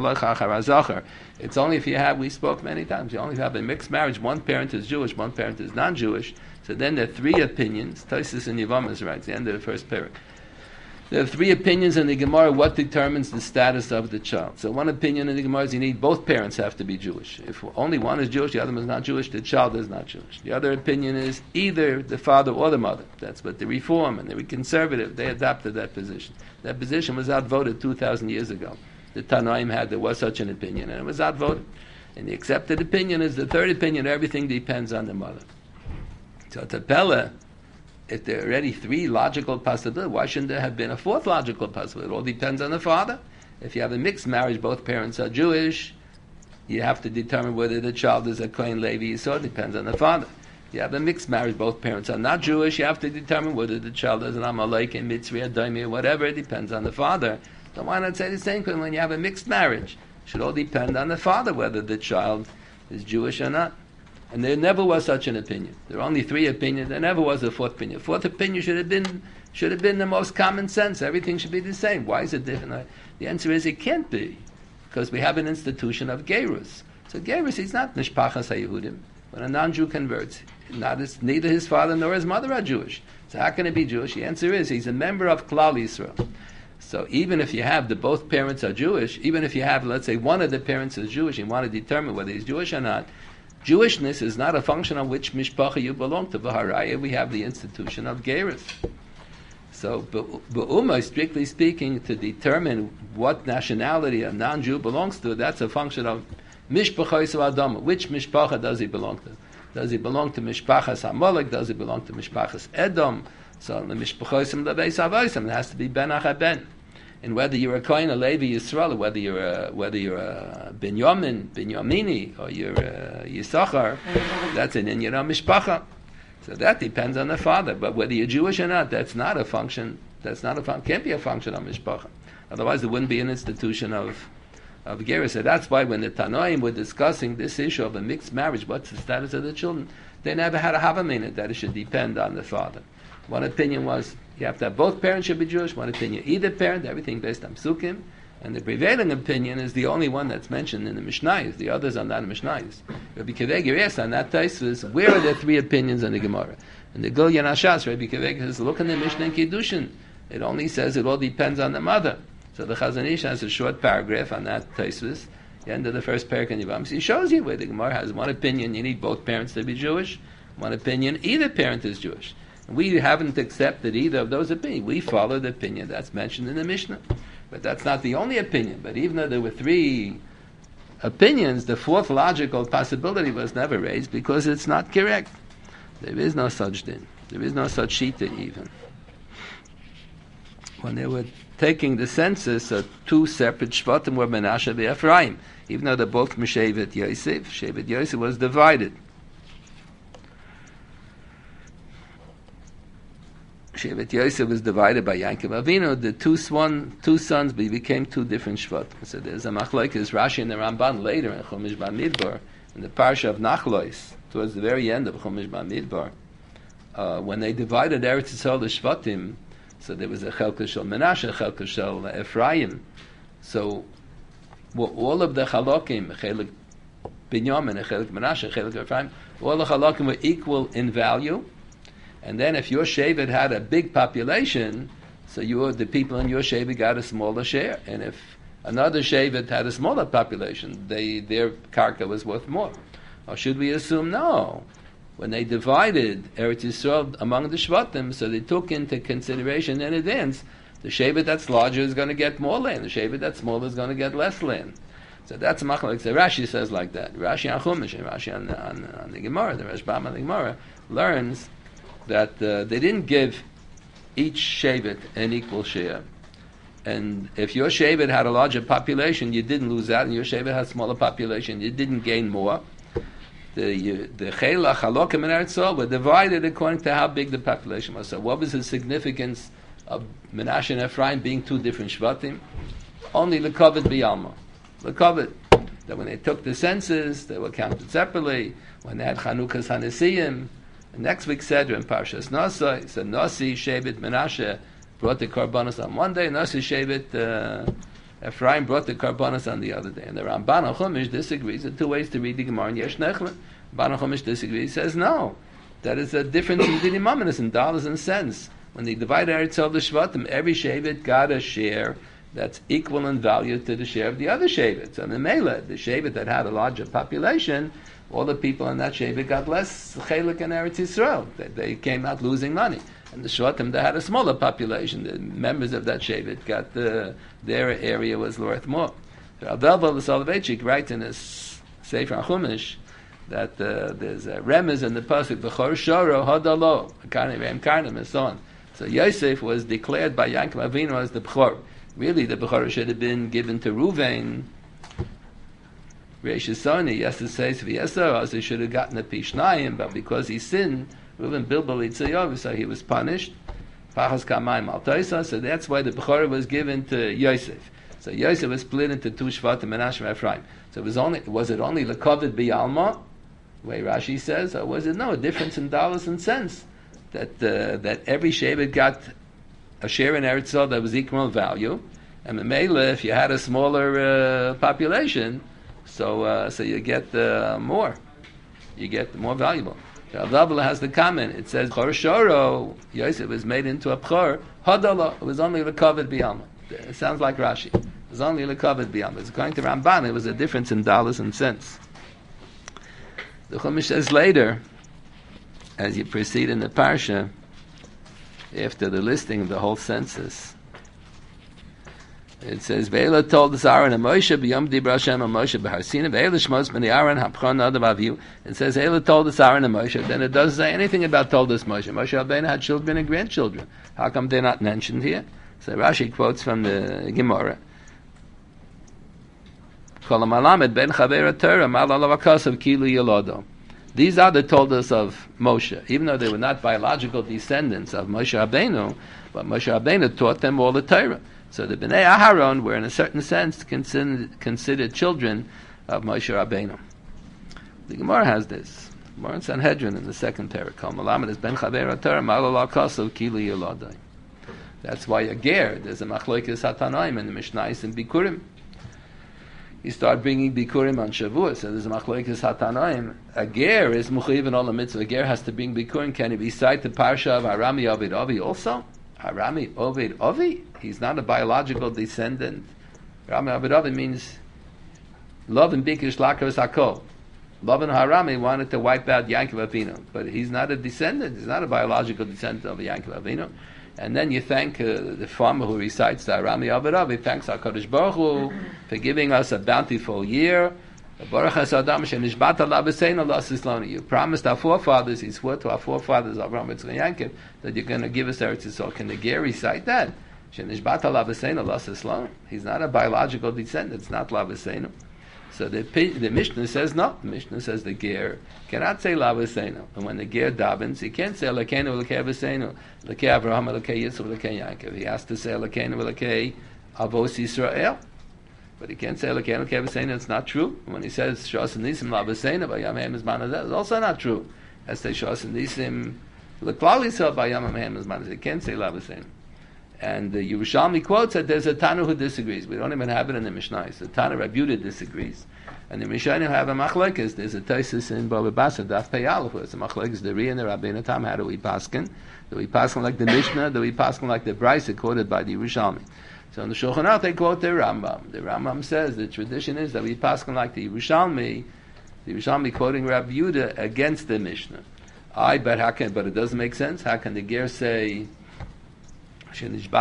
It's only if you have, we spoke many times, you only have a mixed marriage, one parent is Jewish, one parent is non-Jewish, so then there are three opinions. Tosfos and Yevamos writes, the end of the first parak. There are three opinions in the Gemara what determines the status of the child. So one opinion in the Gemara is you need both parents have to be Jewish. If only one is Jewish, the other one is not Jewish, the child is not Jewish. The other opinion is either the father or the mother. That's what the Reform and the Conservative, they adopted that position. That position was outvoted 2,000 years ago. The Tanoim there was such an opinion, and it was outvoted. And the accepted opinion is the third opinion, everything depends on the mother. So Tapella, if there are already three logical possibilities, why shouldn't there have been a fourth logical possibility? It all depends on the father. If you have a mixed marriage, both parents are Jewish, you have to determine whether the child is a Kohen Levi, so it depends on the father. If you have a mixed marriage, both parents are not Jewish, you have to determine whether the child is an Amalek, a Mitzri, a Daimi, or whatever, it depends on the father. So why not say the same thing when you have a mixed marriage? It should all depend on the father, whether the child is Jewish or not. And there never was such an opinion. There are only three opinions. There never was a fourth opinion. Fourth opinion should have been the most common sense. Everything should be the same. Why is it different? The answer is it can't be, because we have an institution of gerus. So gerus is not mishpachas haYehudim. When a non-Jew converts, neither his father nor his mother are Jewish. So how can he be Jewish? The answer is he's a member of Klal Yisrael. So even if you have both parents are Jewish, even if you have, let's say, one of the parents is Jewish, and you want to determine whether he's Jewish or not, Jewishness is not a function on which mishpacha you belong to. B'haraya, we have the institution of gerus. So, b'umah, strictly speaking, to determine what nationality a non-Jew belongs to, that's a function of mishpachos Adam. Which mishpacha does he belong to? Does he belong to mishpachas Amalek? Does he belong to mishpachas Edom? So, the mishpachosim lebeis avosim, it has to be ben acha ben. And whether you're a Kohen, a Levi, Yisrael, whether you're a Binyamini, or you're a Yisachar, that's an inyan of mishpacha. So that depends on the father. But whether you're Jewish or not, that's not a function. Can't be a function of mishpacha. Otherwise, there wouldn't be an institution of gerus. So that's why when the Tanoim were discussing this issue of a mixed marriage, what's the status of the children, they never had a havamina that it should depend on the father. One opinion was you have to have both parents should be Jewish. One opinion, either parent, everything based on psukim. And the prevailing opinion is the only one that's mentioned in the Mishnayos. The others are not in the Mishnayos. Rabbi Kiveg asks on that Tosfos, where are the three opinions in the Gemara? And the Gilyon HaShas, Rabbi Kiveg says, look in the Mishnah in Kiddushin. It only says it all depends on the mother. So the Chazon Ish has a short paragraph on that Tosfos, the end of the first parak in Yevamos. He shows you where the Gemara has one opinion, you need both parents to be Jewish. One opinion, either parent is Jewish. We haven't accepted either of those opinions. We follow the opinion that's mentioned in the Mishnah. But that's not the only opinion. But even though there were three opinions, the fourth logical possibility was never raised because it's not correct. There is no such din. There is no such shita even. When they were taking the census, two separate shvatim were Menashe and Ephraim. Even though they're both Shevet Yosef, Shevet Yosef was divided. Shevet Yosef was divided by Yaakov Avinu. The two sons became two different shvatim. So there's a machlokes Rashi and the Ramban later in Chumash Bamidbar, in the parsha of Nachlois, towards the very end of Chumash Bamidbar, when they divided Eretz Yisrael the shvatim. So there was a chelka shel Menashe, a chelka shel Ephraim. So all of the chalokim, chelik Binyamin, a chelik Menashe, a chelik Ephraim, all the chalokim were equal in value. And then if your shevet had a big population, so the people in your shevet got a smaller share. And if another shevet had a smaller population, their karka was worth more. Or should we assume no? When they divided Eretz Yisrael among the shvatim, so they took into consideration in advance, the shevet that's larger is going to get more land, the shevet that's smaller is going to get less land. So that's machlokes. So Rashi says like that. Rashi on Chumash and Rashi on the Gemara, the Rashbam on the Gemara, learns that they didn't give each shevet an equal share. And if your shevet had a larger population, you didn't lose out, and your shevet had a smaller population, you didn't gain more. The Chela, Chalokim, and Eretz Yisrael were divided according to how big the population was. So what was the significance of Menashe and Ephraim being two different shvatim? Only L'Kovet B'Yalma. L'Kovet. that when they took the census, they were counted separately. When they had Chanukah's Hanesiyim, the next week Seder in Parshas Nosai, so Nasi, Shevet, Menashe brought the Karbanos on one day, Nasi, Shevet, Ephraim brought the Karbanos on the other day. And the Ramban HaChumash disagrees. There are two ways to read the Gemara in Yesh Nechman. Ramban HaChumash disagrees. He says, no, that is a difference in Dinim It's in dollars and cents. When they divided Eretz Yisrael the Shvatim, every Shevet got a share that's equal in value to the share of the other Shevet. So in the Mela, the Shevet that had a larger population, all the people in that Shevet got less Chelik in Eretz Yisrael. They came out losing money. And the Shvatim that had a smaller population, the members of that Shevet got their area was worth more. Rav Velvel the Soloveitchik writes in his Sefer HaChumash that there's a remez in the pasuk B'chor Shoro Hodalo, Karnim Karnim, and so on. So Yosef was declared by Yaakov Avinu as the B'chor. Really, the B'chor should have been given to Ruvain. Reish Soni, yes, it says V'yesor, as he should have gotten a Pishnayim, but because he sinned, Reuven Bilbal Yitzayov, so he was punished. Pachas Kamayim Al Toisa, so that's why the B'chor was given to Yosef. So Yosef was split into two Shvatim, Menashe and Ephraim. So was it only L'Kovid B'Yalma, the way Rashi says, or was it a difference in dollars and cents? That every Shevet got a share in Eretz Yisrael that was equal in value, and Memela, if you had a smaller population, so you get more. You get more valuable. Rav has the comment. It says B'chor Shoro Yosef was made into a B'chor Hadala. It was only L'Kovid B'Yalma. It sounds like Rashi. It was only L'Kovid B'Yalma. It's according to Ramban. It was a difference in dollars and cents. The Chumash says later, as you proceed in the parsha, after the listing of the whole census, it says, Ve'ela told us Aaron and Moshe, b'yom dibra Hashem and Moshe b'Har Sinai, ve'ela shmos b'nei Aaron, hapchon nadav avihu. It says, Ve'ela told us Aaron and Moshe. Then it doesn't say anything about told us Moshe. Moshe Rabbeinu had children and grandchildren. How come they're not mentioned here? So Rashi quotes from the Gemara. Kol ha'malamed ben chaver Torah, mal alav hakasav kilu yolodo. These are the toldos of Moshe, even though they were not biological descendants of Moshe Rabbeinu, but Moshe Rabbeinu taught them all the Torah. So the Bnei Aharon were, in a certain sense, considered children of Moshe Rabbeinu. The Gemara has this. Gemara in Sanhedrin in the second parak. Kol Malamed is ben chaver Torah, mal alav hakasav kilu yolodo. That's why a ger, there's a machlokes hatanoim in the Mishnayos and Bikurim. You start bringing Bikurim on Shavuot, so there's a machlokes hatanoim. A ger is mechuyev in all the mitzvah. A ger has to bring Bikurim. Can he recite the parsha of Harami Ovid Avi also? Harami Ovid Avi? He's not a biological descendant. Harami Ovid Avi means love and bikish lakavas hakol. Love and Harami wanted to wipe out Yaakov Avinu, but he's not a descendant. He's not a biological descendant of Yaakov Avinu. And then you thank the farmer who recites the Arami Avadav. He thanks HaKadosh Baruch Hu for giving us a bountiful year. You promised our forefathers, he swore to our forefathers, Avraham, Yitzchak, and Yaakov, that you're going to give us Eretz Yisrael. Can the ger recite that? He's not a biological descendant. It's not Lavasenu. So the Mishnah says no. The Mishnah says the ger cannot say Lavasenu. And when the ger davens, he can't say Elokeinu Elokei Avosenu, Elokei Avraham, Elokei Yitzchak, Elokei Yaakov. He has to say Elokeinu Elokei Avos Yisrael. But he can't say Elokeinu Elokei Avosenu. It's not true. And when he says Shos Nisim Lavasenu Vayam Hem Zman Hazeh, it's also not true. He has to say Shos Nisim L'Klal Yisrael Vayam Hem Zman Hazeh. He can't say Lavasenu. And the Yerushalmi quotes that there's a Tanu who disagrees. We don't even have it in the Mishnah. So Tanu Rav Yehuda disagrees. And the Mishnah have a machlekes. There's a Taisus in Bava Basra, Daf Pei Aleph. It's a machlekes, the Ri and the Rabbeinu Tam. How do we paskin? Do we paskin like the Mishnah? Do we paskin like the Brisa quoted by the Yerushalmi? So in the Shulchan Aruch they quote the Rambam. The Rambam says the tradition is that we paskin like the Yerushalmi quoting Rav Yehuda against the Mishnah. But it doesn't make sense. How can the ger say how do you say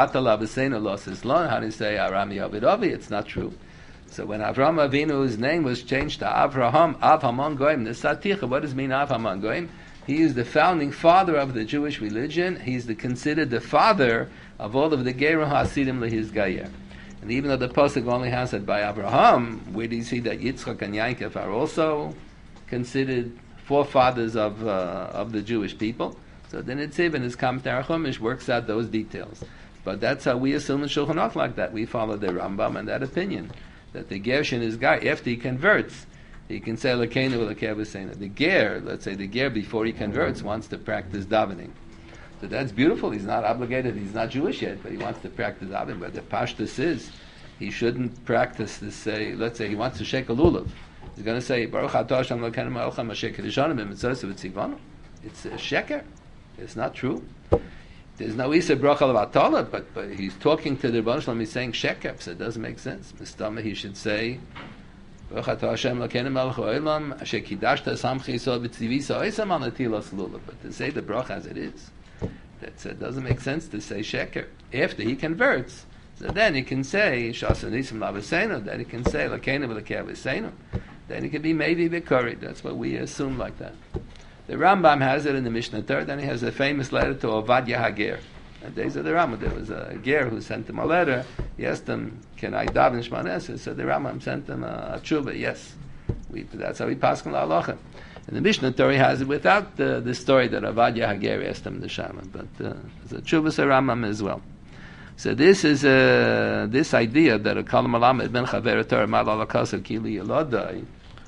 Arami Ovid Avi? It's not true. So when Avraham Avinu's name was changed to Avraham, Av Hamon Goyim, the Saticha, what does it mean Av Hamon Goyim? He is the founding father of the Jewish religion. He's considered the father of all of the Gerim Hasidim Lehiz Gayer. And even though the Pasuk only has it by Avraham, where do you see that Yitzchak and Yaakov are also considered forefathers of the Jewish people? So the Nitziv in his commentary Chumash works out those details. But that's how we assume in Shulchan Aruch like that. We follow the Rambam and that opinion. that the Gershin is guy, after he converts, he can say Lakeinu Lakevaseinu. The Ger, let's say the Ger before he converts, wants to practice davening. So that's beautiful. He's not obligated, he's not Jewish yet, but he wants to practice davening. But the Pashtus is, he shouldn't practice to say, let's say he wants to shake a lulav. He's going to say, Baruch Atah Hashem Elokeinu melech hamashiach kedushanim b'mitzvos v'tzivanu. It's a sheker. It's not true. There's no Isa bracha levatala, but he's talking to the Rebbeinu Shalom. He's saying sheker, so it doesn't make sense. Mistama, he should say, Baruch Atah Hashem Elokeinu melech haolam asher kidashta samchi yisrael b'tzivisa oisam al netilas lulav. But to say the bracha as it is, that doesn't make sense to say sheker. After he converts, so then he can say Shasa Nisim Lavasenu. Then he can say Lakeinu V'Lekevasenu. Then he can be maybe Bikuri. That's what we assume like that. The Rambam has it in the Mishnah Torah. Then he has a famous letter to Ovadia Hager. In the days of the Rambam, there was a ger who sent him a letter. He asked him, "Can I daven Shema Nesra?" So the Rambam sent him a tshuva. Yes, that's how we pass on halacha. And the Mishnah Torah has it without the story that Ovadia Hager asked him the Shama, but there's a tshuva to Rambam as well. So this is this idea that a kalam alamed ben chaver Torah mal alakasav kili yelodai.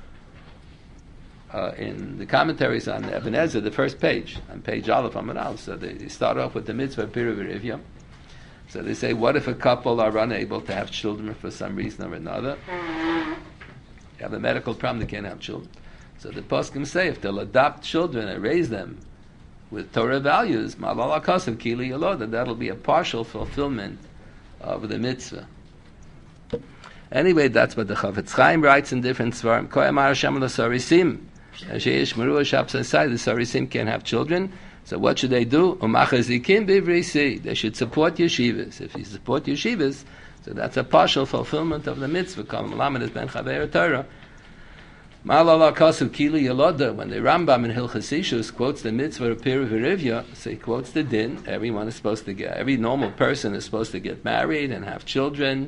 In the commentaries on Ibn Ezra, the first page, on page Aleph Amud Aleph, so they start off with the mitzvah Piruv Rivya. So they say, what if a couple are unable to have children for some reason or another? They have a medical problem, they can't have children. So the poskim say, if they'll adopt children and raise them with Torah values, malal akasav kili yaloda, that'll be a partial fulfillment of the mitzvah. Anyway, that's what the Chafetz Chaim writes in different svarim. Koyamar Hashem l'sarisim. Sheyesh meruah shaps inside, the sarisim can't have children. So what should they do? Umachazikim bivrisi. They should support yeshivas. If you support yeshivas, so that's a partial fulfillment of the mitzvah. Kol malamed is ben chaver Torah. Malala kasu kili yaloda. When the Rambam in Hilchos Ishus quotes the mitzvah of Piruv Rivya, so he quotes the din. Everyone is supposed to get. Every normal person is supposed to get married and have children.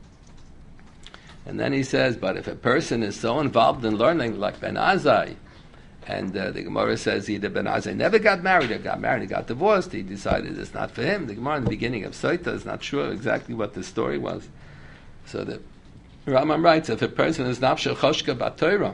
And then he says, but if a person is so involved in learning, like Ben Azai, and the Gemara says either Ben Azai never got married or got married and got divorced, he decided it's not for him. The Gemara in the beginning of Soita is not sure exactly what the story was. So the Rambam writes, if a person is nafshe choshka b'Torah,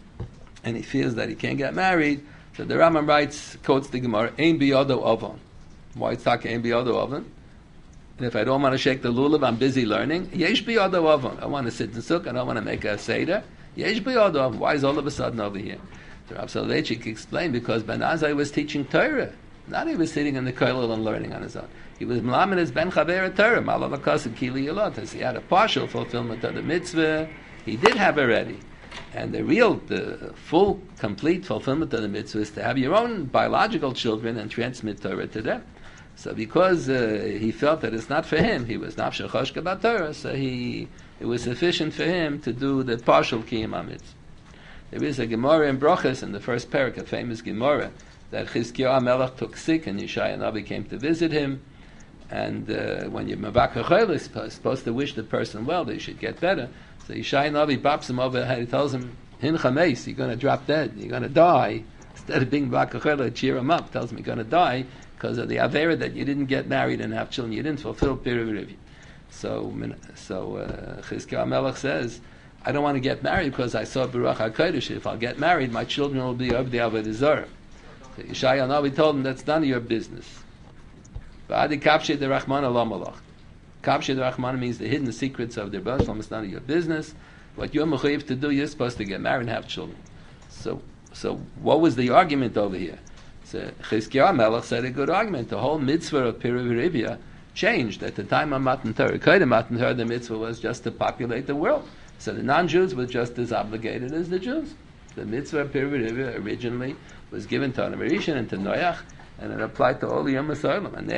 and he feels that he can't get married, so the Rambam writes, quotes the Gemara, ein biyodo ovon. Why it's talking ein biyodo ovon? And if I don't want to shake the lulav, I'm busy learning. Yesh biyodo ovon. I want to sit in sukkah, I don't want to make a seder. Yesh biyodo ovon. Why is all of a sudden over here? So Rav Soloveitchik explained, because Ben Azai was teaching Torah. Not he was sitting in the kollel and learning on his own. He was melamed as Ben Chaver Torah, Malal Akasim Kili Yalot. He had a partial fulfillment of the mitzvah. He did have already. And the full, complete fulfillment of the mitzvah is to have your own biological children and transmit Torah to them. So because he felt that it's not for him, he was nafshe choshka b'Torah, so it was sufficient for him to do the partial kiyum mitzvah. There is a Gemara in Brochus in the first parak, a famous Gemara, that Chizkiyahu HaMelech took sick and Yeshaya Navi came to visit him. And when you're Mavakar Chayil, you're supposed to wish the person well, they should get better. So Yeshaya Navi bops him over the head, he tells him, Hin Chameis, you're going to drop dead, you're going to die. Instead of being Mavakar Chayil, cheer him up, tells him you're going to die because of the Avera that you didn't get married and have children, you didn't fulfill Piruv Rivya. So Chizkiyahu HaMelech says, I don't want to get married because I saw Baruch HaKodesh. If I'll get married, my children will be over the Avodah Zarah. So Yeshaya Navi told him, that's none of your business. V'adi kapshe de Rachman ala malach. Kapshe de Rachman means the hidden secrets of the Rebbe Shalom. It's none of your business. What you're mechuyev to do, you're supposed to get married and have children. So what was the argument over here? So Chizkiyahu HaMelech said a good argument. The whole mitzvah of Piruv Rivya changed. At the time of Matan Torah, Matan Torah, the mitzvah was just to populate the world. So the non-Jews were just as obligated as the Jews. The mitzvah of Piruv Rivya originally was given to Adam Rishon and to Noach, and it applied to all the Yom HaSolam. And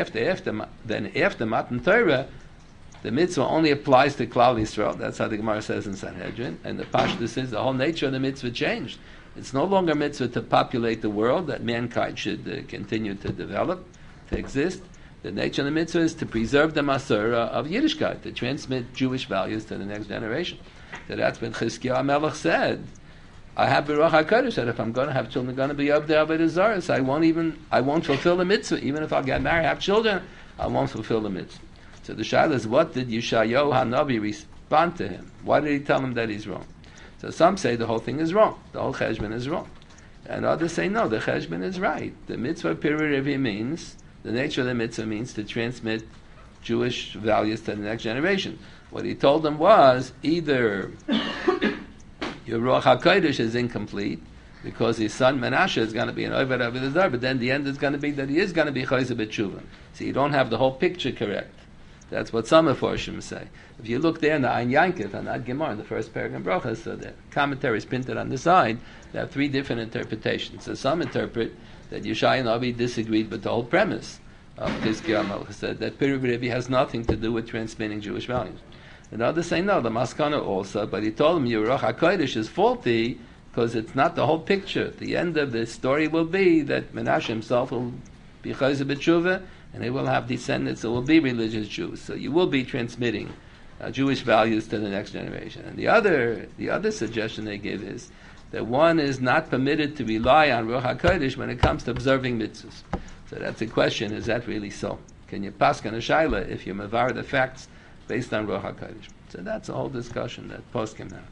after Matan Torah, the mitzvah only applies to Klal Yisrael. That's how the Gemara says in Sanhedrin. And the Pashtus says the whole nature of the mitzvah changed. It's no longer a mitzvah to populate the world, that mankind should continue to develop, to exist. The nature of the mitzvah is to preserve the Masorah of Yiddishkeit, to transmit Jewish values to the next generation. So that's what Chizkiyahu HaMelech said. I have Baruch HaKodesh, that if I'm going to have children, they're going to be up there Avodah Zarah, so I won't fulfill the mitzvah. Even if I'll get married, have children, I won't fulfill the mitzvah. So the shayla is, what did Yeshayahu HaNavi respond to him? Why did he tell him that he's wrong? So some say the whole thing is wrong. The whole cheshbon is wrong. And others say, no, the cheshbon is right. The mitzvah Pirurivya means, the nature of the mitzvah means to transmit Jewish values to the next generation. What he told them was, either your Ruach HaKodesh is incomplete, because his son Menashe is going to be an Oved Avodah, but then the end is going to be that he is going to be Chayzer B'Tshuva. So you don't have the whole picture correct. That's what some Meforshim say. If you look there in the Ein Yankiv, and that Gemara in the first paragraph in Brochas, so the commentary is printed on the side, they have three different interpretations. So some interpret that Yeshaya Navi disagreed with the whole premise of Chizkiah HaMelech, said that Pirurivya has nothing to do with transmitting Jewish values. And others say no, the Maskana also, but he told him your Ruach HaKodesh is faulty, because it's not the whole picture. The end of the story will be that Menashe himself will be Chayzer B'Tshuva, and he will have descendants who will be religious Jews. So you will be transmitting Jewish values to the next generation. And the other suggestion they give is that one is not permitted to rely on Ruach HaKodesh when it comes to observing mitzvahs. So that's a question, is that really so? Can you pass on a shaila if you mavar the facts based on Ruach HaKodesh? So that's a whole discussion that poskim have.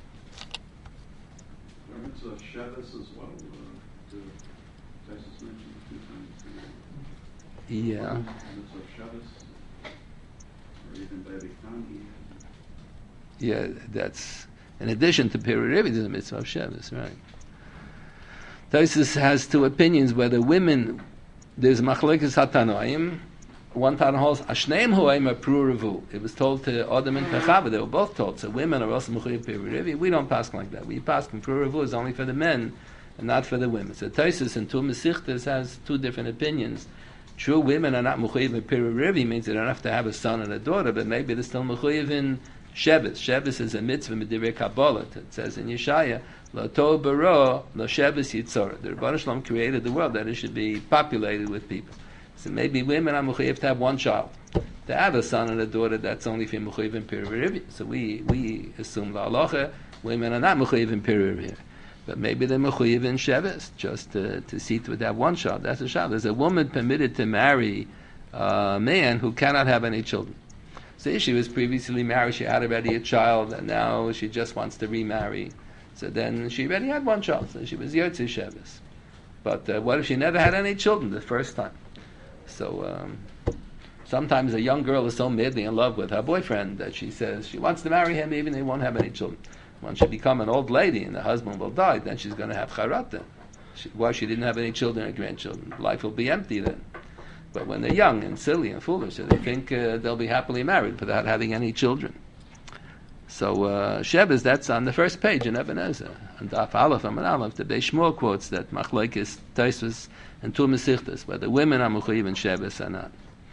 It's a Shabbos as well. The text is mentioned 2 times. Yeah. It's a Shabbos, or even Baby Kani. Yeah, that's in addition to Pirurivya, there's a mitzvah of Shabbos, right? Tosfos has two opinions whether women. There's machlokes hatanoim. One Tana holds Ashneim Huayim Pruravu. It was told to Adam and Pechava. They were both told. So women are also mechuyev Pirurivya. We don't pass like that. We pass Pruravu is only for the men and not for the women. So Tosfos and two Mesichtas has two different opinions. True, women are not mechuyev Pirurivya means they don't have to have a son and a daughter, but maybe they're still mechuyev in Shevis. Shevis is a mitzvah midivrei Kabbalah. It says in Yeshaya, Lo Tov Baro Lo Shevis Yitzorah. The Rebbeinu Shalom created the world that it should be populated with people. So maybe women are mechuyev to have one child. To have a son and a daughter, that's only for mechuyev in Pirurivya. So we assume la halacha, women are not mechuyev in Pirurivya. But maybe they're mechuyev in Shevis, just to see to have one child. That's a child. There's a woman permitted to marry a man who cannot have any children. So she was previously married, she had already a child, and now she just wants to remarry. So then she already had one child, so she was Yotze Shevis. But what if she never had any children the first time? So sometimes a young girl is so madly in love with her boyfriend that she says she wants to marry him even if they won't have any children. Once she become an old lady and the husband will die, then she's going to have charata. Why she didn't have any children or grandchildren? Life will be empty then. But when they're young and silly and foolish, so they think they'll be happily married without having any children. So Shevis, that's on the first page in Ebenezer. And Daf Aleph and Aleph, the Beis Shmuel quotes that Machlokes, Tosfos, and two Mesichtas, whether women are mechuyev in Shevis or not.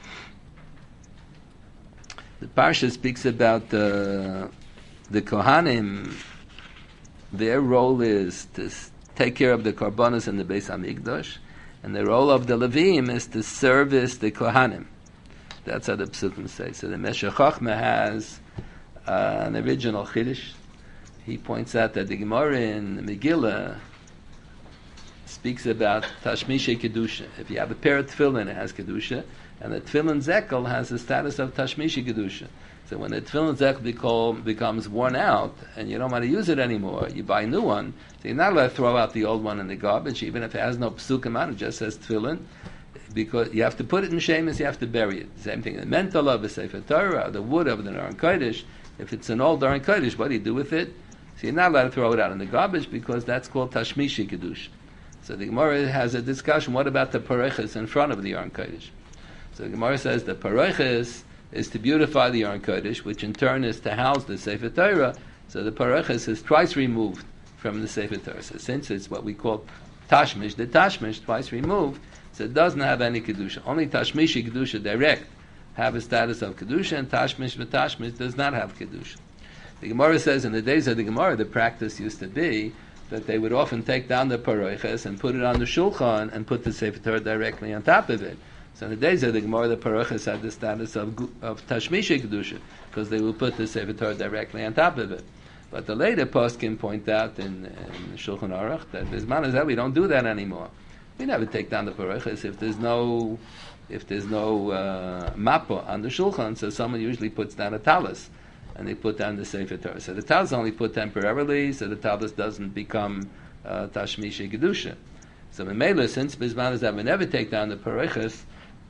The Parsha speaks about the Kohanim. Their role is to take care of the Korbanos in the Beis HaMikdash, and the role of the Levim is to service the Kohanim. That's how the Psukim say. So the Meshech Chochmah has an original Chiddush. He points out that the Gemara in the Megillah speaks about Tashmisha Kedusha. If you have a pair of tefillin, it has Kedusha, and the tefillin zekel has the status of Tashmisha Kedusha. So when the tefillin zekel becomes worn out, and you don't want to use it anymore, you buy a new one, so you're not allowed to throw out the old one in the garbage, even if it has no psukim on it, just says tefillin, because you have to put it in shemus, you have to bury it. Same thing, the mental of a Sefer Torah, or the wood of the Aron Kodesh, if it's an old Aron Kodesh, what do you do with it? So you're not allowed to throw it out in the garbage, because that's called Tashmishi Kedusha. So the Gemara has a discussion, what about the pareches in front of the Aron Kodesh? So the Gemara says the pareches is to beautify the Aron Kodesh, which in turn is to house the Sefer Torah. So the pareches is twice removed from the Sefer Torah. So since it's what we call Tashmish, the Tashmish twice removed, so it doesn't have any Kedusha. Only Tashmishi Kedusha direct have a status of Kedusha, and Tashmish v'Tashmish does not have Kedusha. The Gemara says in the days of the Gemara, the practice used to be that they would often take down the pareches and put it on the shulchan and put the Sefer Torah directly on top of it. So in the days of the Gemara, the pareches had the status of Tashmishi Kedusha, because they will put the Sefer Torah directly on top of it. But the later poskim point out in Shulchan Aruch that Bisman is that we don't do that anymore. We never take down the pareches if there's no mappa on the shulchan. So someone usually puts down a talis, and they put down the Sefer Torah. So the Tal is only put temporarily, so the Talmud doesn't become Tashmishi Kedusha. So Memela, since Bisman is that we never take down the Parechas,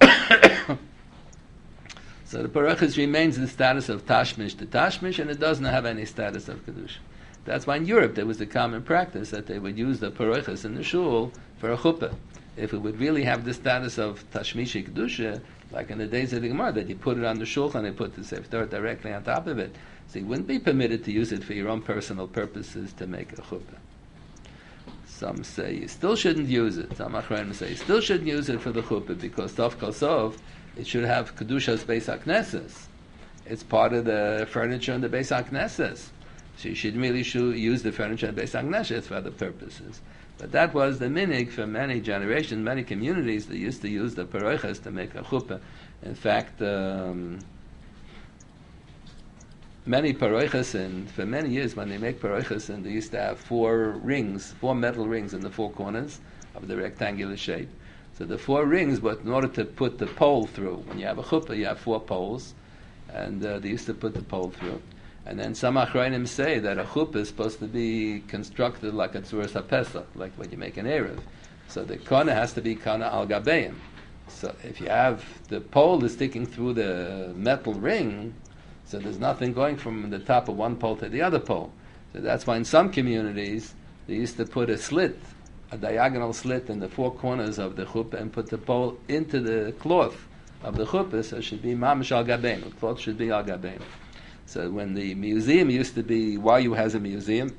so the Parechas remains the status of Tashmish to Tashmish, and it doesn't have any status of Kedusha. That's why in Europe there was the common practice that they would use the Parechas in the shul for a chuppah. If it would really have the status of Tashmishi Kedusha, like in the days of the Gemara, that you put it on the shulchan and put the Sefer Torah directly on top of it, so you wouldn't be permitted to use it for your own personal purposes to make a chuppah. Some say you still shouldn't use it. Some Achronim say you still shouldn't use it for the chuppah because Tov Kol Sov, it should have Kedushas Beis HaKnesses. It's part of the furniture in the Beis HaKnesses. So you should really use the furniture in Beis HaKnesses for other purposes. But that was the minig for many generations, many communities that used to use the parochas to make a chuppah. In fact, many parochas, and for many years when they make parochas, and they used to have 4 metal rings in the 4 corners of the rectangular shape. So the 4 rings, but in order to put the pole through, when you have a chuppah, you have 4 poles, and they used to put the pole through. And then some Achronim say that a chuppah is supposed to be constructed like a tzuras HaPesach, like when you make an Erev. So the kana has to be kana al gabeim. So if you have the pole is sticking through the metal ring, so there's nothing going from the top of one pole to the other pole. So that's why in some communities they used to put a diagonal slit in the 4 corners of the chuppah and put the pole into the cloth of the chuppah, so it should be mamash al gabeim. The cloth should be al gabeim. So when the museum used to be, YU has a museum,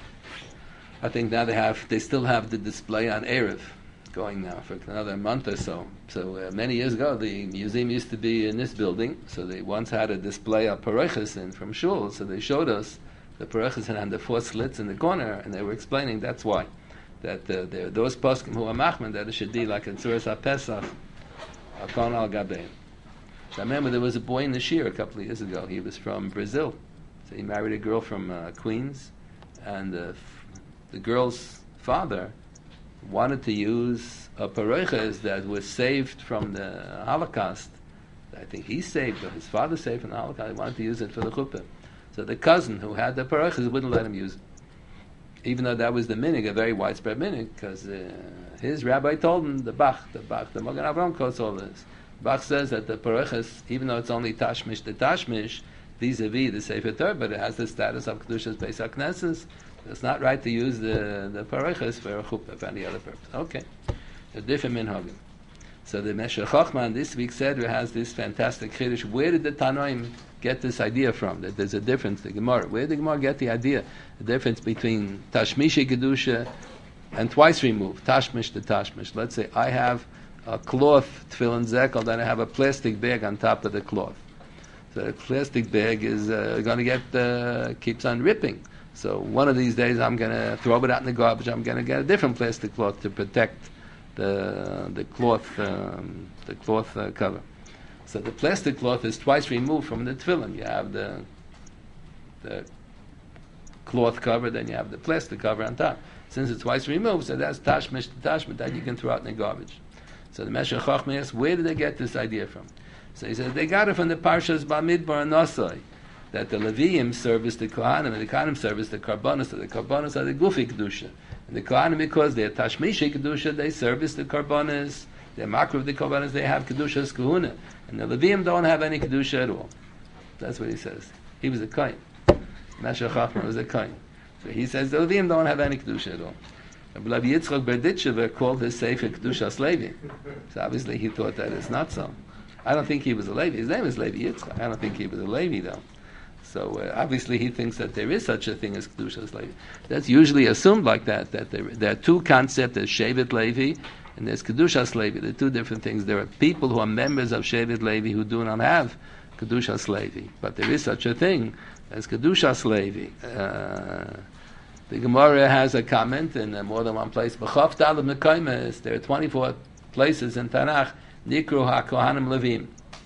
I think now they still have the display on Erev going now for another month or so. So many years ago, the museum used to be in this building, so they once had a display of parechas in from shul, so they showed us the parechas and the 4 slits in the corner, and they were explaining that's why. That there are those poskim who are machman, that it should be like in Tzuras HaPesach, Akon al Gabein. So I remember there was a boy in the Shir a couple of years ago. He was from Brazil. So he married a girl from Queens, and the girl's father wanted to use a parochas that was saved from the Holocaust. I think he saved, or his father saved from the Holocaust. He wanted to use it for the chuppah. So the cousin who had the parochas wouldn't let him use it, even though that was the minig, a very widespread minig, because his rabbi told him, the Magen Avraham quotes all this. Bach says that the parochas, even though it's only tashmish to tashmish, vis-a-vis the Sefer Torah, but it has the status of Kedushas Beis HaKnesses, it's not right to use the parochas for a chuppah, for any other purpose. Okay. A different minhagim. So the Meshech Chochman this week said it has this fantastic chiddush. Where did the Tanoim get this idea from? That there's a difference, the Gemara. Where did the Gemara get the idea? The difference between tashmishi kedusha and twice removed, tashmish to tashmish. Let's say I have a cloth tefillin zekel, then I have a plastic bag on top of the cloth. So the plastic bag is going to get keeps on ripping. So one of these days I'm going to throw it out in the garbage. I'm going to get a different plastic cloth to protect the cloth cover. So the plastic cloth is twice removed from the tefillin. You have the cloth cover, then you have the plastic cover on top. Since it's twice removed, so that's tashmish to tashmish that you can throw out in the garbage. So the Meshech Chochmah asks, where did they get this idea from? So he says, they got it from the Parshas Bamidbar and Nosai, that the Leviim service the Kohanim, and the Kohanim service the Karbonos, so the Karbonos are the Gufi Kedusha. And the Kohanim, because they're Tashmishi Kedusha, they service the Karbonos, they're Makro of the Karbonos, they have Kedushas Kahuna. And the Leviim don't have any Kedusha at all. That's what he says. He was a Kohen. Meshech Chochmah was a Kohen. So he says the Leviim don't have any Kedusha at all. Rabbi Yitzchak Berditchever called his Sefer Kedushas Levi. So obviously he thought that it's not so. I don't think he was a Levi. His name is Levi Yitzchak. I don't think he was a Levi though. So obviously he thinks that there is such a thing as Kedushas Levi. That's usually assumed like that there are 2 concepts. There's Shevet Levi and there's Kedushas Levi. They're 2 different things. There are people who are members of Shevet Levi who do not have Kedushas Levi. But there is such a thing as Kedushas Levi. The Gemara has a comment in more than one place. B'chav Talib Mekaymes, there are 24 places in Tanakh, Nikru HaKohanim Levim.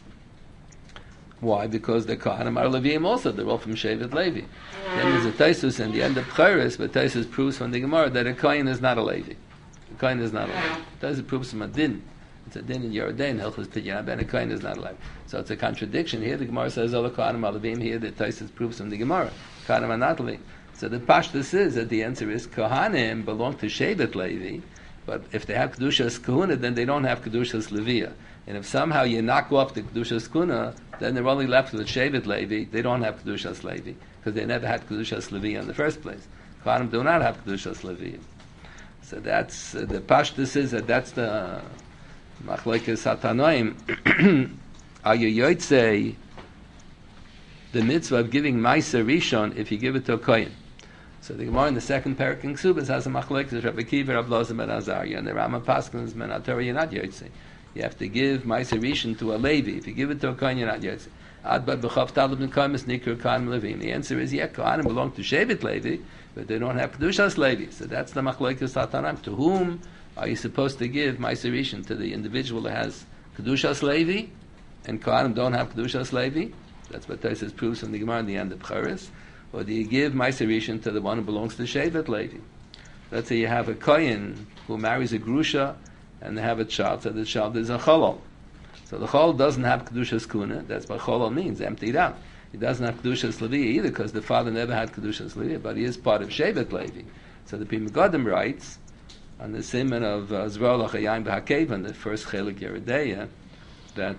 Why? Because the Kohanim are Levim also. They're all from Shevet Levi. Then there's a Taisus in the end of Pcheres, but Taisus proves from the Gemara that a Kohen is not a Levi. A Kohen is not a Levi. Taisus proves from a din It's a din in Yerodein, Hilchos Pidyon Ben, a Kohen is not allowed. So it's a contradiction. Here the Gemara says, Ola Kohanim Alavim, here the Tosfos proves from the Gemara. Kohanim are not Levim. So the Pashtus is that the answer is, Kohanim belong to Shevet Levi, but if they have Kedushas Kahuna, then they don't have Kedushas Leviah. And if somehow you knock off the Kedushas Kahuna, then they're only left with Shevet Levi, they don't have Kedushas Levi, because they never had Kedushas Leviah in the first place. Kohanim do not have Kedushas Leviah. So that's, the Pashtus is that that's the Machlokes Hatanoim. Are you Yotzei the mitzvah of giving Meiser Rishon if you give it to a Kohen? So the Gemara in the second parak in Ksubas has a machlokes Rabbi Akiva, Rabbi Elazar ben Azariah, and the Rama Paskins ben Torah. You're not Yotzei. You have to give Meiser Rishon to a Levi. If you give it to a Kohen, you're not Yotzei. Adbad b'chav talib n'koyim nikra Kohanim Levim. The answer is Kohanim belong to Shevet Levi, but they don't have Kedushas Levi. So that's the machlokes Hatanaim. To whom are you supposed to give Meiser Rishon? To the individual that has Kedushas Levi, and Kohanim don't have Kedushas Levi? That's what Tosfos proves from the Gemara in the end of Charis. Or do you give Meiser Rishon to the one who belongs to Shevet Levi? Let's say you have a Kohen who marries a Grusha and they have a child, so the child is a Cholol. So the Cholol doesn't have Kedushas Kuna, that's what Cholol means, emptied out. He doesn't have Kedushas Levi either because the father never had Kedushas Levi, but he is part of Shevet Levi. So the Pri Megadim writes on the Siman of Zvar L'Chayim B'Hakevan, the first Chelik Yeredeya, that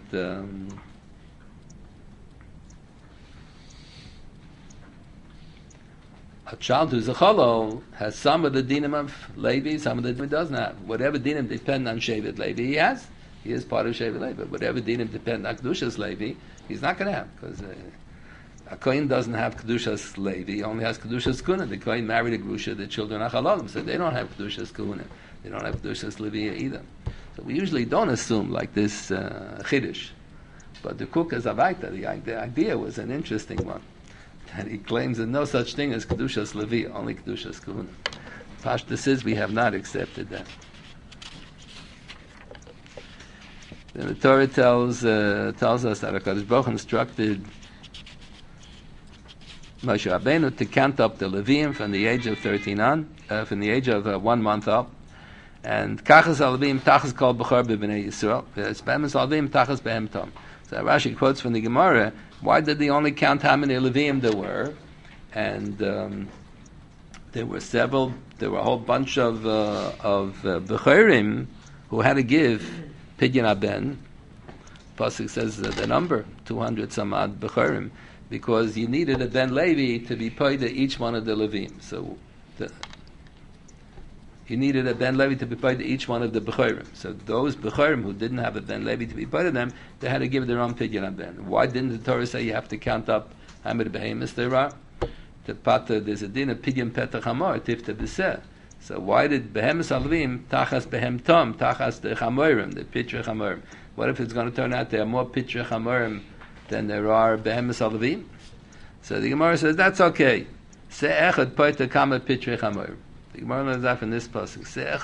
a child who's a cholol has some of the dinim of Levi, some of the dinim doesn't have. Whatever dinim depend on Shevet Levi, he has. He is part of Shevet Levi. But whatever dinim depend on Kedushas Levi, he's not going to have. Because a Kohen doesn't have Kedushas Levi, he only has Kedushas Kuna. The Kohen married a Grusha, the children are chalolim, so they don't have Kedushas Kuna. They don't have Kedushas Levi either. So we usually don't assume like this Chiddush. But the Kukah Zavaita, the idea was an interesting one. And he claims that no such thing as Kedushas Levi, only Kedushas Kahuna. Pashtus says we have not accepted that. Then the Torah tells us that HaKadosh Baruch Hu instructed Moshe Rabbeinu to count up the Leviim from the age of 13 on, from the age of 1 month up. And Kachas Al-Leviim Tachas Kol B'chor B'Bnei Yisrael, Spemes Al-Leviim Tachas Behem Tom. So Rashi quotes from the Gemara, why did they only count how many Leviim there were? And there were a whole bunch of Bechorim who had to give Pidyon Aben. Pasuk says the number, 200 some odd Bechorim, because you needed a Ben Levi to be paid to each one of the Leviim. So you needed a Ben Levi to be paid to each one of the Bechorim. So those Bechorim who didn't have a Ben Levi to be paid to them, they had to give their own Pidyon Ben. Why didn't the Torah say you have to count up how many behemoths there are? There's a din of Pidyon Petach Hamor, Tifta B'seh. So why did behemoths Alvim Tachas Behem Tom, Tachas the Chamorim, the Pitrei Chamorim? What if it's going to turn out there are more Pitrei Chamorim than there are behemoths Alvim? So the Gemara says that's okay. Se'echad Poita Kama Pitrei Chamorim. The Gemara learns that from this pasuk.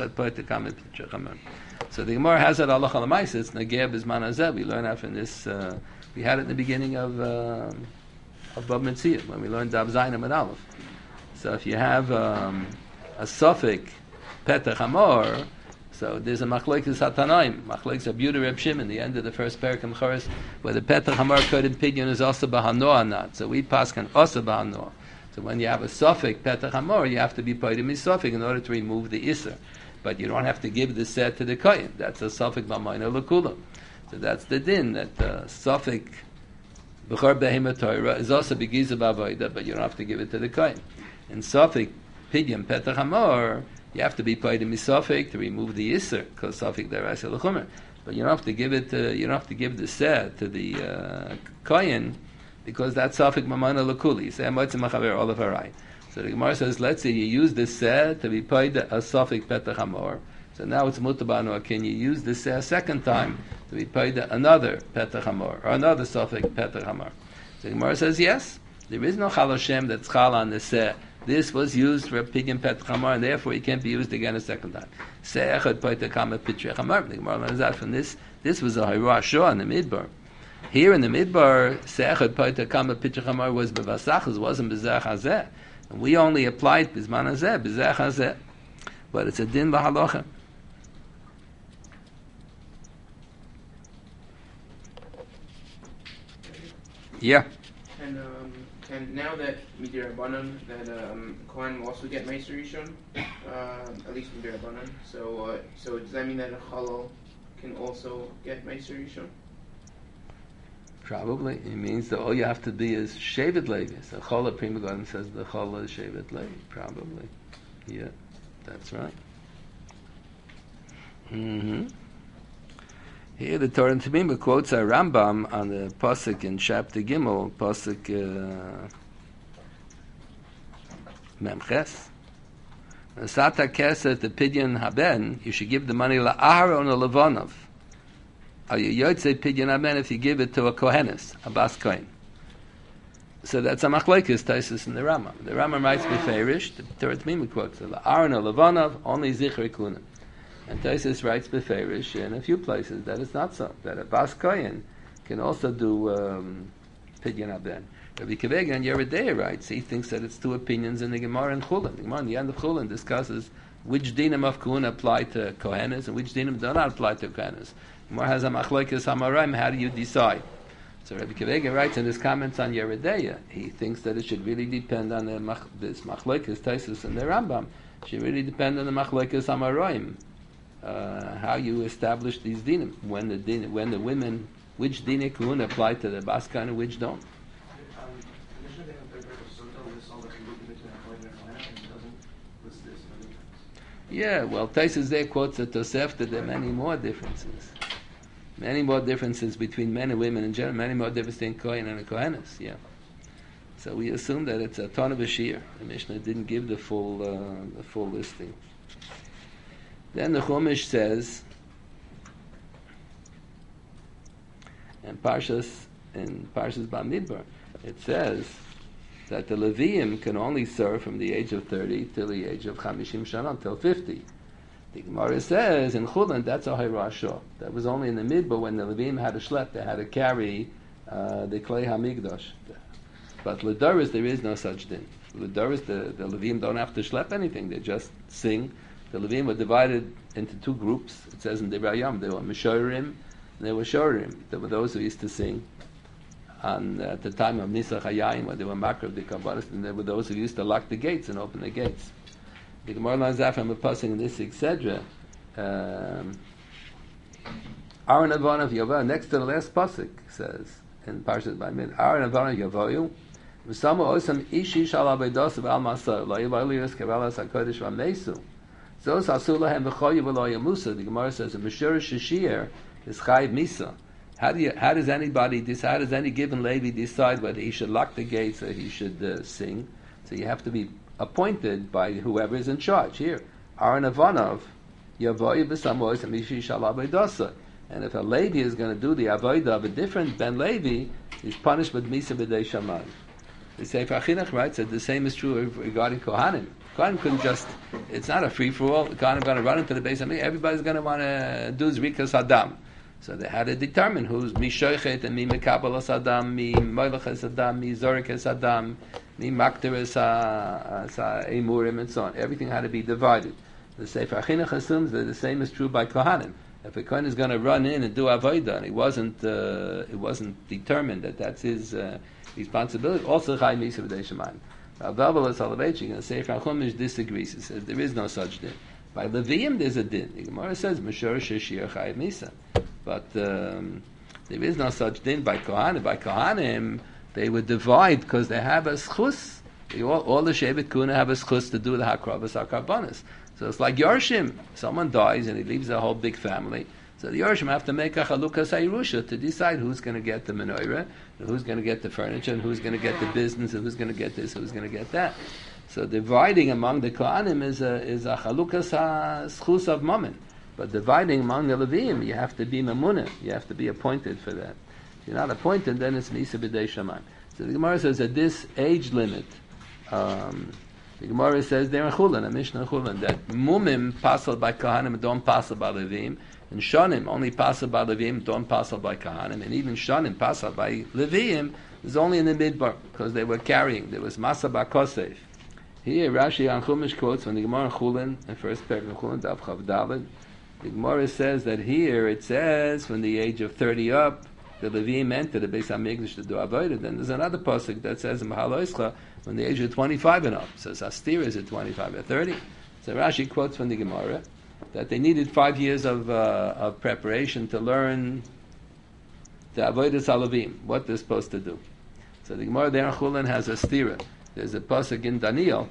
So the Gemara has that halacha l'maisa. It's nageya b'zman hazeh. We learn that from this. We had it in the beginning of Bab Metzia when we learned Daf Zayin and Aleph. So if you have a suffix petach hamor, so there's a machlokes hatanoim, machlokes Abuda Reb Shimon, the end of the first parak in Choros, where the petach hamor kodim pidyon is also b'hanoah or not. So we paskan also b'hanoah. So when you have a suffix petach hamor, you have to be paid in suffix in order to remove the iser. But you don't have to give the set to the kohen. That's a suffix b'mayna l'kula. So that's the din that the suffix b'chor behemah Torah is also begiza b'avoida, but you don't have to give it to the kohen. In suffix pidyon petach hamor, you have to be paid in suffix to remove the iser because suffix derasa l'chumer. But you don't have to give it. You don't have to give the set to the kohen. Because that's Safik Mamana Lakuli. Say Amotzim Machaver all of Harai. So the Gemara says, let's say you use this seh to be paid a Safik Petach Hamor. So now it's Mutabanu. Can you use this seh a second time to be paid another Petach Hamor or another Safik Petach Hamor? So the Gemara says, yes. There is no Chaloshem that's Chal on the seh. This was used for a Pidyon Petach Hamor, and therefore it can't be used again a second time. Seh Echad Paita Kama Pitrei Hamor. The Gemara learns that from this. This was a Hayrah Shua in the Midbar. Here in the Midbar, Se'echad Paita Kama Pitrei Hamor was Bevasachas, wasn't B'zeh Hazeh. And we only applied B'zman Hazeh, B'zeh Hazeh. But it's a din b'halacha. Yeah. And now that Midirabanan, that Kohen will also get Meiser Rishon, at least Midirabanan. So does that mean that a Chalal can also get Meiser Rishon? Probably. It means that all you have to be is Shevet Levi. So Chalal Prima Garden says the Chalal is Shevet Levi. Probably. Yeah, that's right. Mm-hmm. Here the Torah Tamima quotes a Rambam on the Pasuk in chapter Gimel, Pasuk Memches. Sata Keset the Pidyon Haben, you should give the money la'Aharon or Levonov. You Yotze Pidyon Haben if you give it to a Kohenis, a Bas Kohen. So that's a machlokes Taisus in the Rambam. The Rambam writes beferish, the Torah Tamima quotes la'Aharon or Levonov, only Zichrei Kunim. And Taisus writes beferish in a few places that it's not so. That a Bas Kohen can also do Pidyon Haben. Rabbi Kivega and Yeridei writes, he thinks that it's two opinions in the Gemara and Chulin. The Gemara in the end of Chulin discusses which dinim of Kuhuna apply to Kohenes and which dinim do not apply to Kohenes. The Gemara has a machlokes hamarim, how do you decide? So Rabbi Kivega writes in his comments on Yeridei, he thinks that it should really depend on this machlokes Taisus and the Rambam. It should really depend on the machlokes hamarim. How you establish these dinim, when the women, which dinim Kuhuna apply to the Bas Kohen and which don't. Yeah, well, Taisus there quotes a Tosefta. There are many more differences. Many more differences between men and women in general. Many more differences between Kohen and a Kohenes. Yeah. So we assume that it's a ton of a shear. The Mishnah didn't give the full listing. Then the Chumash says, in Parshas Bamidbar, it says that the Leviim can only serve from the age of 30 till the age of 50 Shana, till 50. The Gemara says in Chulin, that's a Hayrashah. That was only in the Midbar when the Leviim had to schlep, they had to carry the Klei HaMikdash. But L'Doris, there is no such thing. L'Doris, the Leviim don't have to schlep anything, they just sing. The Leviim were divided into two groups. It says in Divrei Hayam, there were Meshorim and there were Shorim. There were those who used to sing. And at the time of Nisach Hayayim, when they were Makar of the Kabbalah, and there were those who used to lock the gates and open the gates. The Gemara learns that from a passing in this etc. Aaron Avon of Yavah, next to the last pasuk, says in Parshat Bamid, Aaron Avon of Yavayu, V'samu osam ishi shal abedos of al masar, lo yivayu yus kevalas hakodesh v'amesu. Zos asu lahem v'choyu v'lo yamusa. The Gemara says, a Meshur Shishir is chayiv misa. How does any given Levi decide whether he should lock the gates or he should sing? So you have to be appointed by whoever is in charge. Here, Aaron Avanov, Yavoy v'samois amishi shalabay dasa. And if a Levi is going to do the avodah of a different Ben Levi, he's punished with misa b'dei shaman. The Sefer Chinuch writes that the same is true regarding Kohanim. Kohanim couldn't just, it's not a free-for-all. Kohanim are going to run into the base of me. Everybody's going to want to do Zrikas Adam. So they had to determine who's mi shoichet and mi mekabelas Adam, mi moilches Adam, mi zorikes Adam, mi makteres emurim, and so on. Everything had to be divided. The Sefer Chinuch assumes that the same is true by Kohanim. If a Kohen is going to run in and do avodah, and it wasn't determined that that's his responsibility, also chai misa b'dei shemayim. Rav Velvel Soloveitchik in the Sefer Chumash disagrees. He says there is no such din. By Leviim there's a din. The Gemara says Meshur Sheshir chai misa, but there is no such din by Kohanim. By Kohanim they would divide because they have a schus. All the Shevet Kuna have a schus to do the hakravas hakarbanas. So it's like Yorshim. Someone dies and he leaves a whole big family. So the Yorshim have to make a chalukas hayrusha to decide who's going to get the menorah, and who's going to get the furniture, and who's going to get the business, and who's going to get this, who's going to get that. So dividing among the Kohanim is a chalukas schus of mammon. But dividing among the Leviim, you have to be mamunah. You have to be appointed for that. If you're not appointed, then it's misa b'dei shaman. So the Gemara says at this age limit, the Gemara says there in Chulin, a Mishnah Chulin, that mumim passel by Kohanim don't passel by Leviim, and shonim only passel by Leviim, don't passel by Kohanim, and even shonim passel by Leviim is only in the midbar because they were carrying. There was masa b'kosef. Here Rashi on Chumash quotes from the Gemara Chulin, the first paragraph of Chulin, Daf Chav David. The Gemara says that here it says from the age of 30 up, the Levim entered the Beis HaMikdash to do avodah, then there's another pasuk that says in Mahal Oischa when the age of 25 and up. So Astira is at 25 or 30. So Rashi quotes from the Gemara that they needed 5 years of preparation to learn the avodas halavim, what they're supposed to do. So the Gemara there in Chulin has a stira. There's a pasuk in Daniel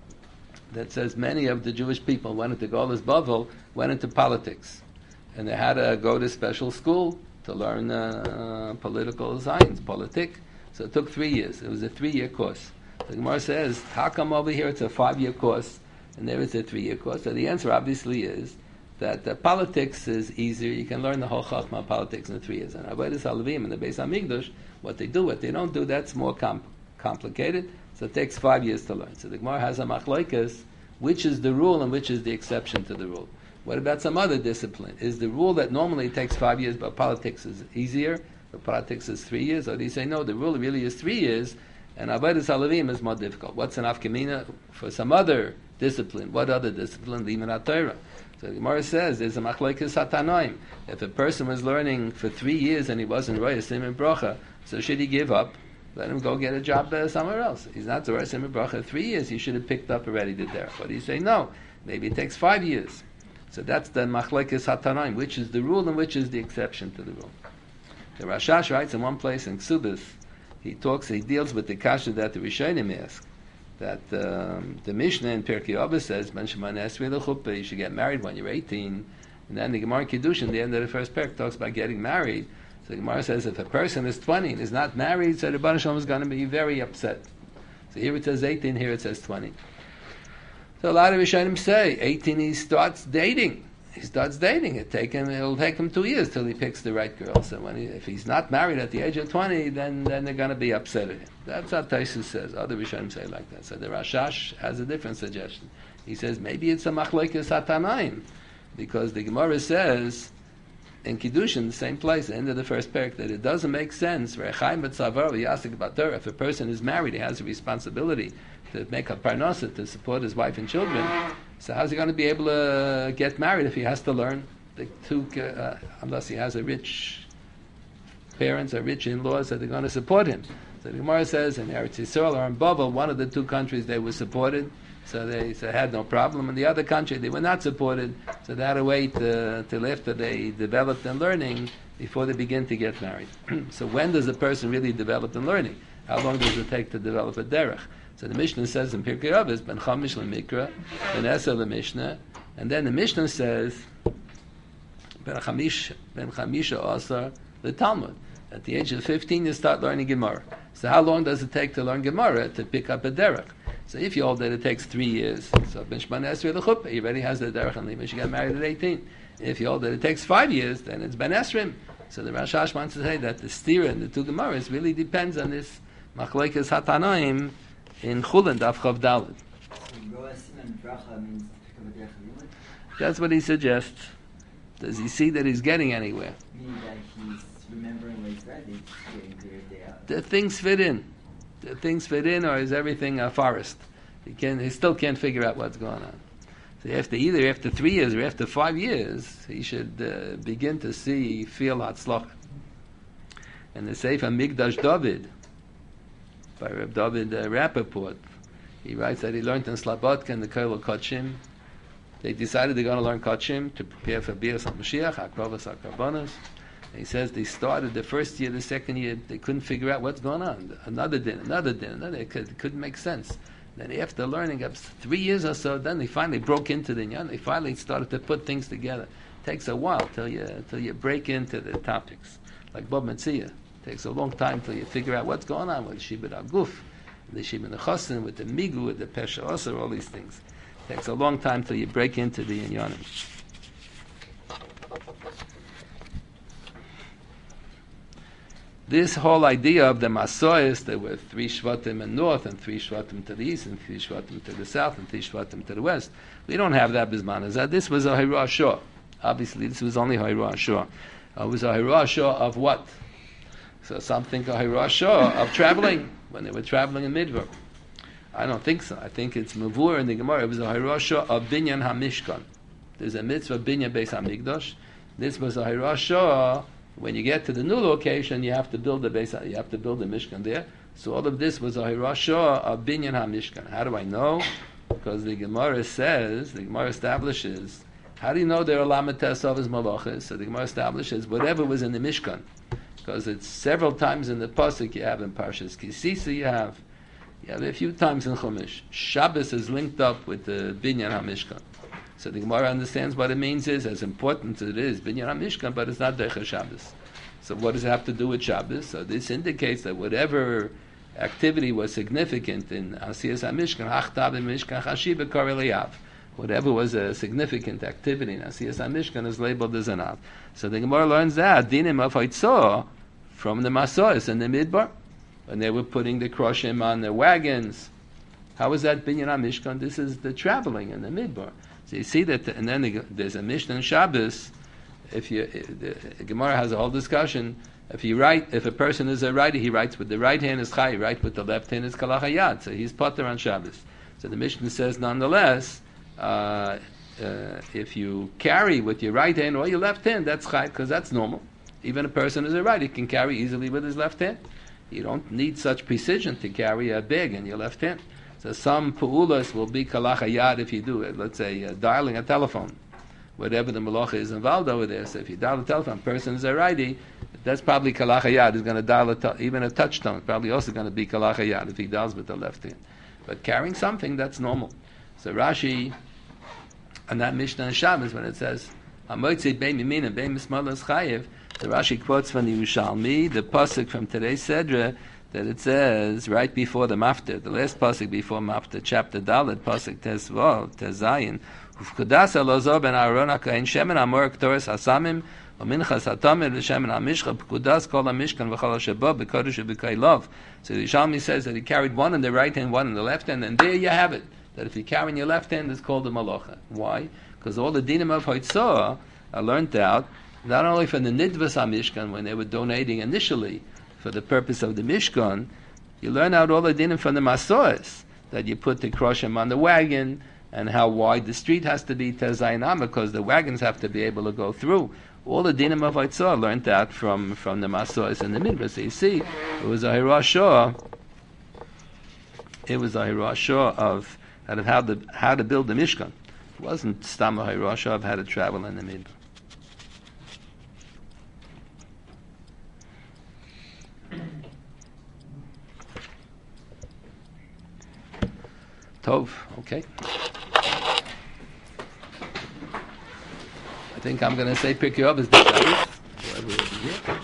that says many of the Jewish people went into Golas Bavel, went into politics, and they had to go to special school to learn political science, politik. So it took 3 years. It was a 3-year course. The Gemara says, how come over here it's a 5-year course and there it's a 3-year course? So the answer obviously is that politics is easier. You can learn the whole Chachma of politics in 3 years. And Avodas Halavim and the Beis HaMikdash, what they do, what they don't do, that's more complicated. So it takes 5 years to learn. So the Gemara has a machlokes, which is the rule and which is the exception to the rule. What about some other discipline? Is the rule that normally it takes 5 years, but politics is easier, but politics is 3 years? Or do you say, no, the rule really is 3 years, and Avodas Halavim is more difficult? What's an afkamina for some other discipline? What other discipline? Limanat Torah. So the Gemara says there's a machlokes hatanoim. If a person was learning for 3 years and he wasn't roya siman bracha, so should he give up? Let him go get a job somewhere else. He's not roya siman bracha 3 years. He should have picked up already the derech. But you say no. Maybe it takes 5 years. So that's the machlokes hatanoim, which is the rule and which is the exception to the rule. The Rashash writes in one place in Ksubis, he deals with the kasha that the Rishonim ask. That the Mishnah in Pirkei Avos says, Ben Shemana Esrei L'Chuppah, you should get married when you're 18. And then the Gemara Kiddushin, the end of the first parak, talks about getting married. So the Gemara says, if a person is 20 and is not married, so the Baruch Shalom is going to be very upset. So here it says 18, here it says 20. So a lot of Rishonim say, 18 he starts dating. It'll take him 2 years till he picks the right girl. So if he's not married at the age of 20, then they're going to be upset at him. That's what Taisus says. Other Rishonim say like that. So the Rashash has a different suggestion. He says maybe it's a machlokes hatanaim, because the Gemara says in Kiddushin, the same place, the end of the first parak, that it doesn't make sense. If a person is married, he has a responsibility to make a parnasa, to support his wife and children. So how's he going to be able to get married if he has to learn unless he has a rich parents or rich in-laws that are going to support him? So the Gemara says in Eretz Yisrael or in Babel, one of the two countries they were supported, so they had no problem. In the other country they were not supported, so they had to wait till after they developed in learning before they begin to get married. So when does a person really develop in learning? How long does it take to develop a derech? So the Mishnah says in Pirkei Avos, Ben Chamish LeMikra, Ben Eser LeMishnah, and then the Mishnah says, Ben Chamisha Asar LeTalmud. At the age of 15, you start learning Gemara. So how long does it take to learn Gemara to pick up a derech? So if you hold that it takes 3 years, so Ben Shemana Esrei L'Chuppah, he already has the derech and Lima, should get married at 18. If you hold that it takes 5 years, then it's Ben Esrim. So the Rashash wants to say that the stira and the two Gemaras really depends on this machlokes hatanoim in Chulin Daf Chav Daled. That's what he suggests. Does he see that he's getting anywhere? Meaning that he's remembering what he's read, he's getting clear day out. The things fit in. The things fit in, or is everything a forest? He still can't figure out what's going on. So either after 3 years or after 5 years, he should begin to feel Hatzlacha. And the Sefer Migdash David, by Reb David Rappaport, he writes that he learned in Slabodka and the Koil Kotchim. They decided they're going to learn Kotchim to prepare for Bias HaMashiach, Akrovas HaKarbonos. He says they started the first year, the second year, they couldn't figure out what's going on. Another din, it couldn't make sense. Then after learning up 3 years or so, then they finally broke into the Inyan. They finally started to put things together. It takes a while till you break into the topics. Like Bob Metzia. It takes a long time till you figure out what's going on with Shibud Aguf, the Shibud Nechosin, with the Migu, with the Pesha Osir, all these things. It takes a long time till you break into the Inyanim. This whole idea of the Masoyas, there were 3 Shvatim in north, and 3 Shvatim to the east, and 3 Shvatim to the south, and 3 Shvatim to the west. We don't have that Bisman Hazeh. This was a Hirah Shah. Obviously, this was only Hirah Shah. It was a Hirah Shah of what? So some think a Hirah Shah of traveling, when they were traveling in Midbar. I don't think so. I think it's Mavur in the Gemara. It was a Hirah Shah of Binyan HaMishkan. There's a mitzvah Binyan Beis HaMikdash. This was a Hirah Shah When you get to the new location, you have to build a base. You have to build a mishkan there. So all of this was a hirashah of binyan hamishkan. How do I know? Because the Gemara says, the Gemara establishes. How do you know there are lamates of his malachas? So the Gemara establishes whatever was in the mishkan, because it's several times in the pasuk you have in Parshas Kisisa. You have a few times in Chumash. Shabbos is linked up with the binyan hamishkan. So the Gemara understands what it means is, as important as it is, binyan HaMishkan, but it's not Deicha Shabbos. So what does it have to do with Shabbos? So this indicates that whatever activity was significant in Asiyas HaMishkan, Hachtav HaMishkan Chashiva Koreliyav. Whatever was a significant activity in Asiyas HaMishkan is labeled as an Av. So the Gemara learns that, Dinim of Haitzah, from the Masois in the Midbar, when they were putting the Kroshim on the wagons. How is that binyan HaMishkan? This is the traveling in the Midbar. So you see that, and then there's a Mishnah in Shabbos. The Gemara has a whole discussion. If a person is a righty, he writes with the right hand is Chai, he writes with the left hand is Kalach Hayad. So he's Potter on Shabbos. So the Mishnah says, nonetheless, if you carry with your right hand or your left hand, that's Chai, because that's normal. Even a person is a righty can carry easily with his left hand. You don't need such precision to carry a bag in your left hand. So some pu'ulas will be kalach hayad if you do it. Let's say dialing a telephone, whatever the malacha is involved over there. So if you dial a telephone, person is a righty, that's probably kalach hayad. He's going to dial even a touch tone. Probably also going to be kalach hayad if he dials with the left hand. But carrying something, that's normal. So Rashi, and that Mishnah in Shabbos, when it says hamotzei bein mimin and bein mismalas chayev, the Rashi quotes from the Yerushalmi, the pasuk from today's Sedra, that it says right before the Maftir, the last pasuk before Maftir, chapter Dalet, pasuk Tezvav, Tezayin, Ufkudas Elazar ben Aaron HaKohen Shemen Amor Ktoris Hasamim Uminchas Hatamir V'Shemen HaMishcha Pkudas Kol HaMishkan V'Chol HaShabah B'Kodesh V'Kailov. So the Yerushalmi says that he carried one in the right hand, one in the left hand, and there you have it. That if you carry in your left hand, it's called a malacha. Why? Because all the dinim of Hoitzah are learned out not only from the Nidvas HaMishkan when they were donating initially for the purpose of the Mishkan, you learn out all the dinim from the Masois, that you put the kroshim on the wagon, and how wide the street has to be, Tezainam, because the wagons have to be able to go through. All the dinim of Haitzah learned that from the Masois and the Midbar. So you see, it was a hirashah of how to build the Mishkan. It wasn't stam a hirashah of how to travel in the Midbar. Tov, okay. I think I'm going to say pick you up as the Shabbos.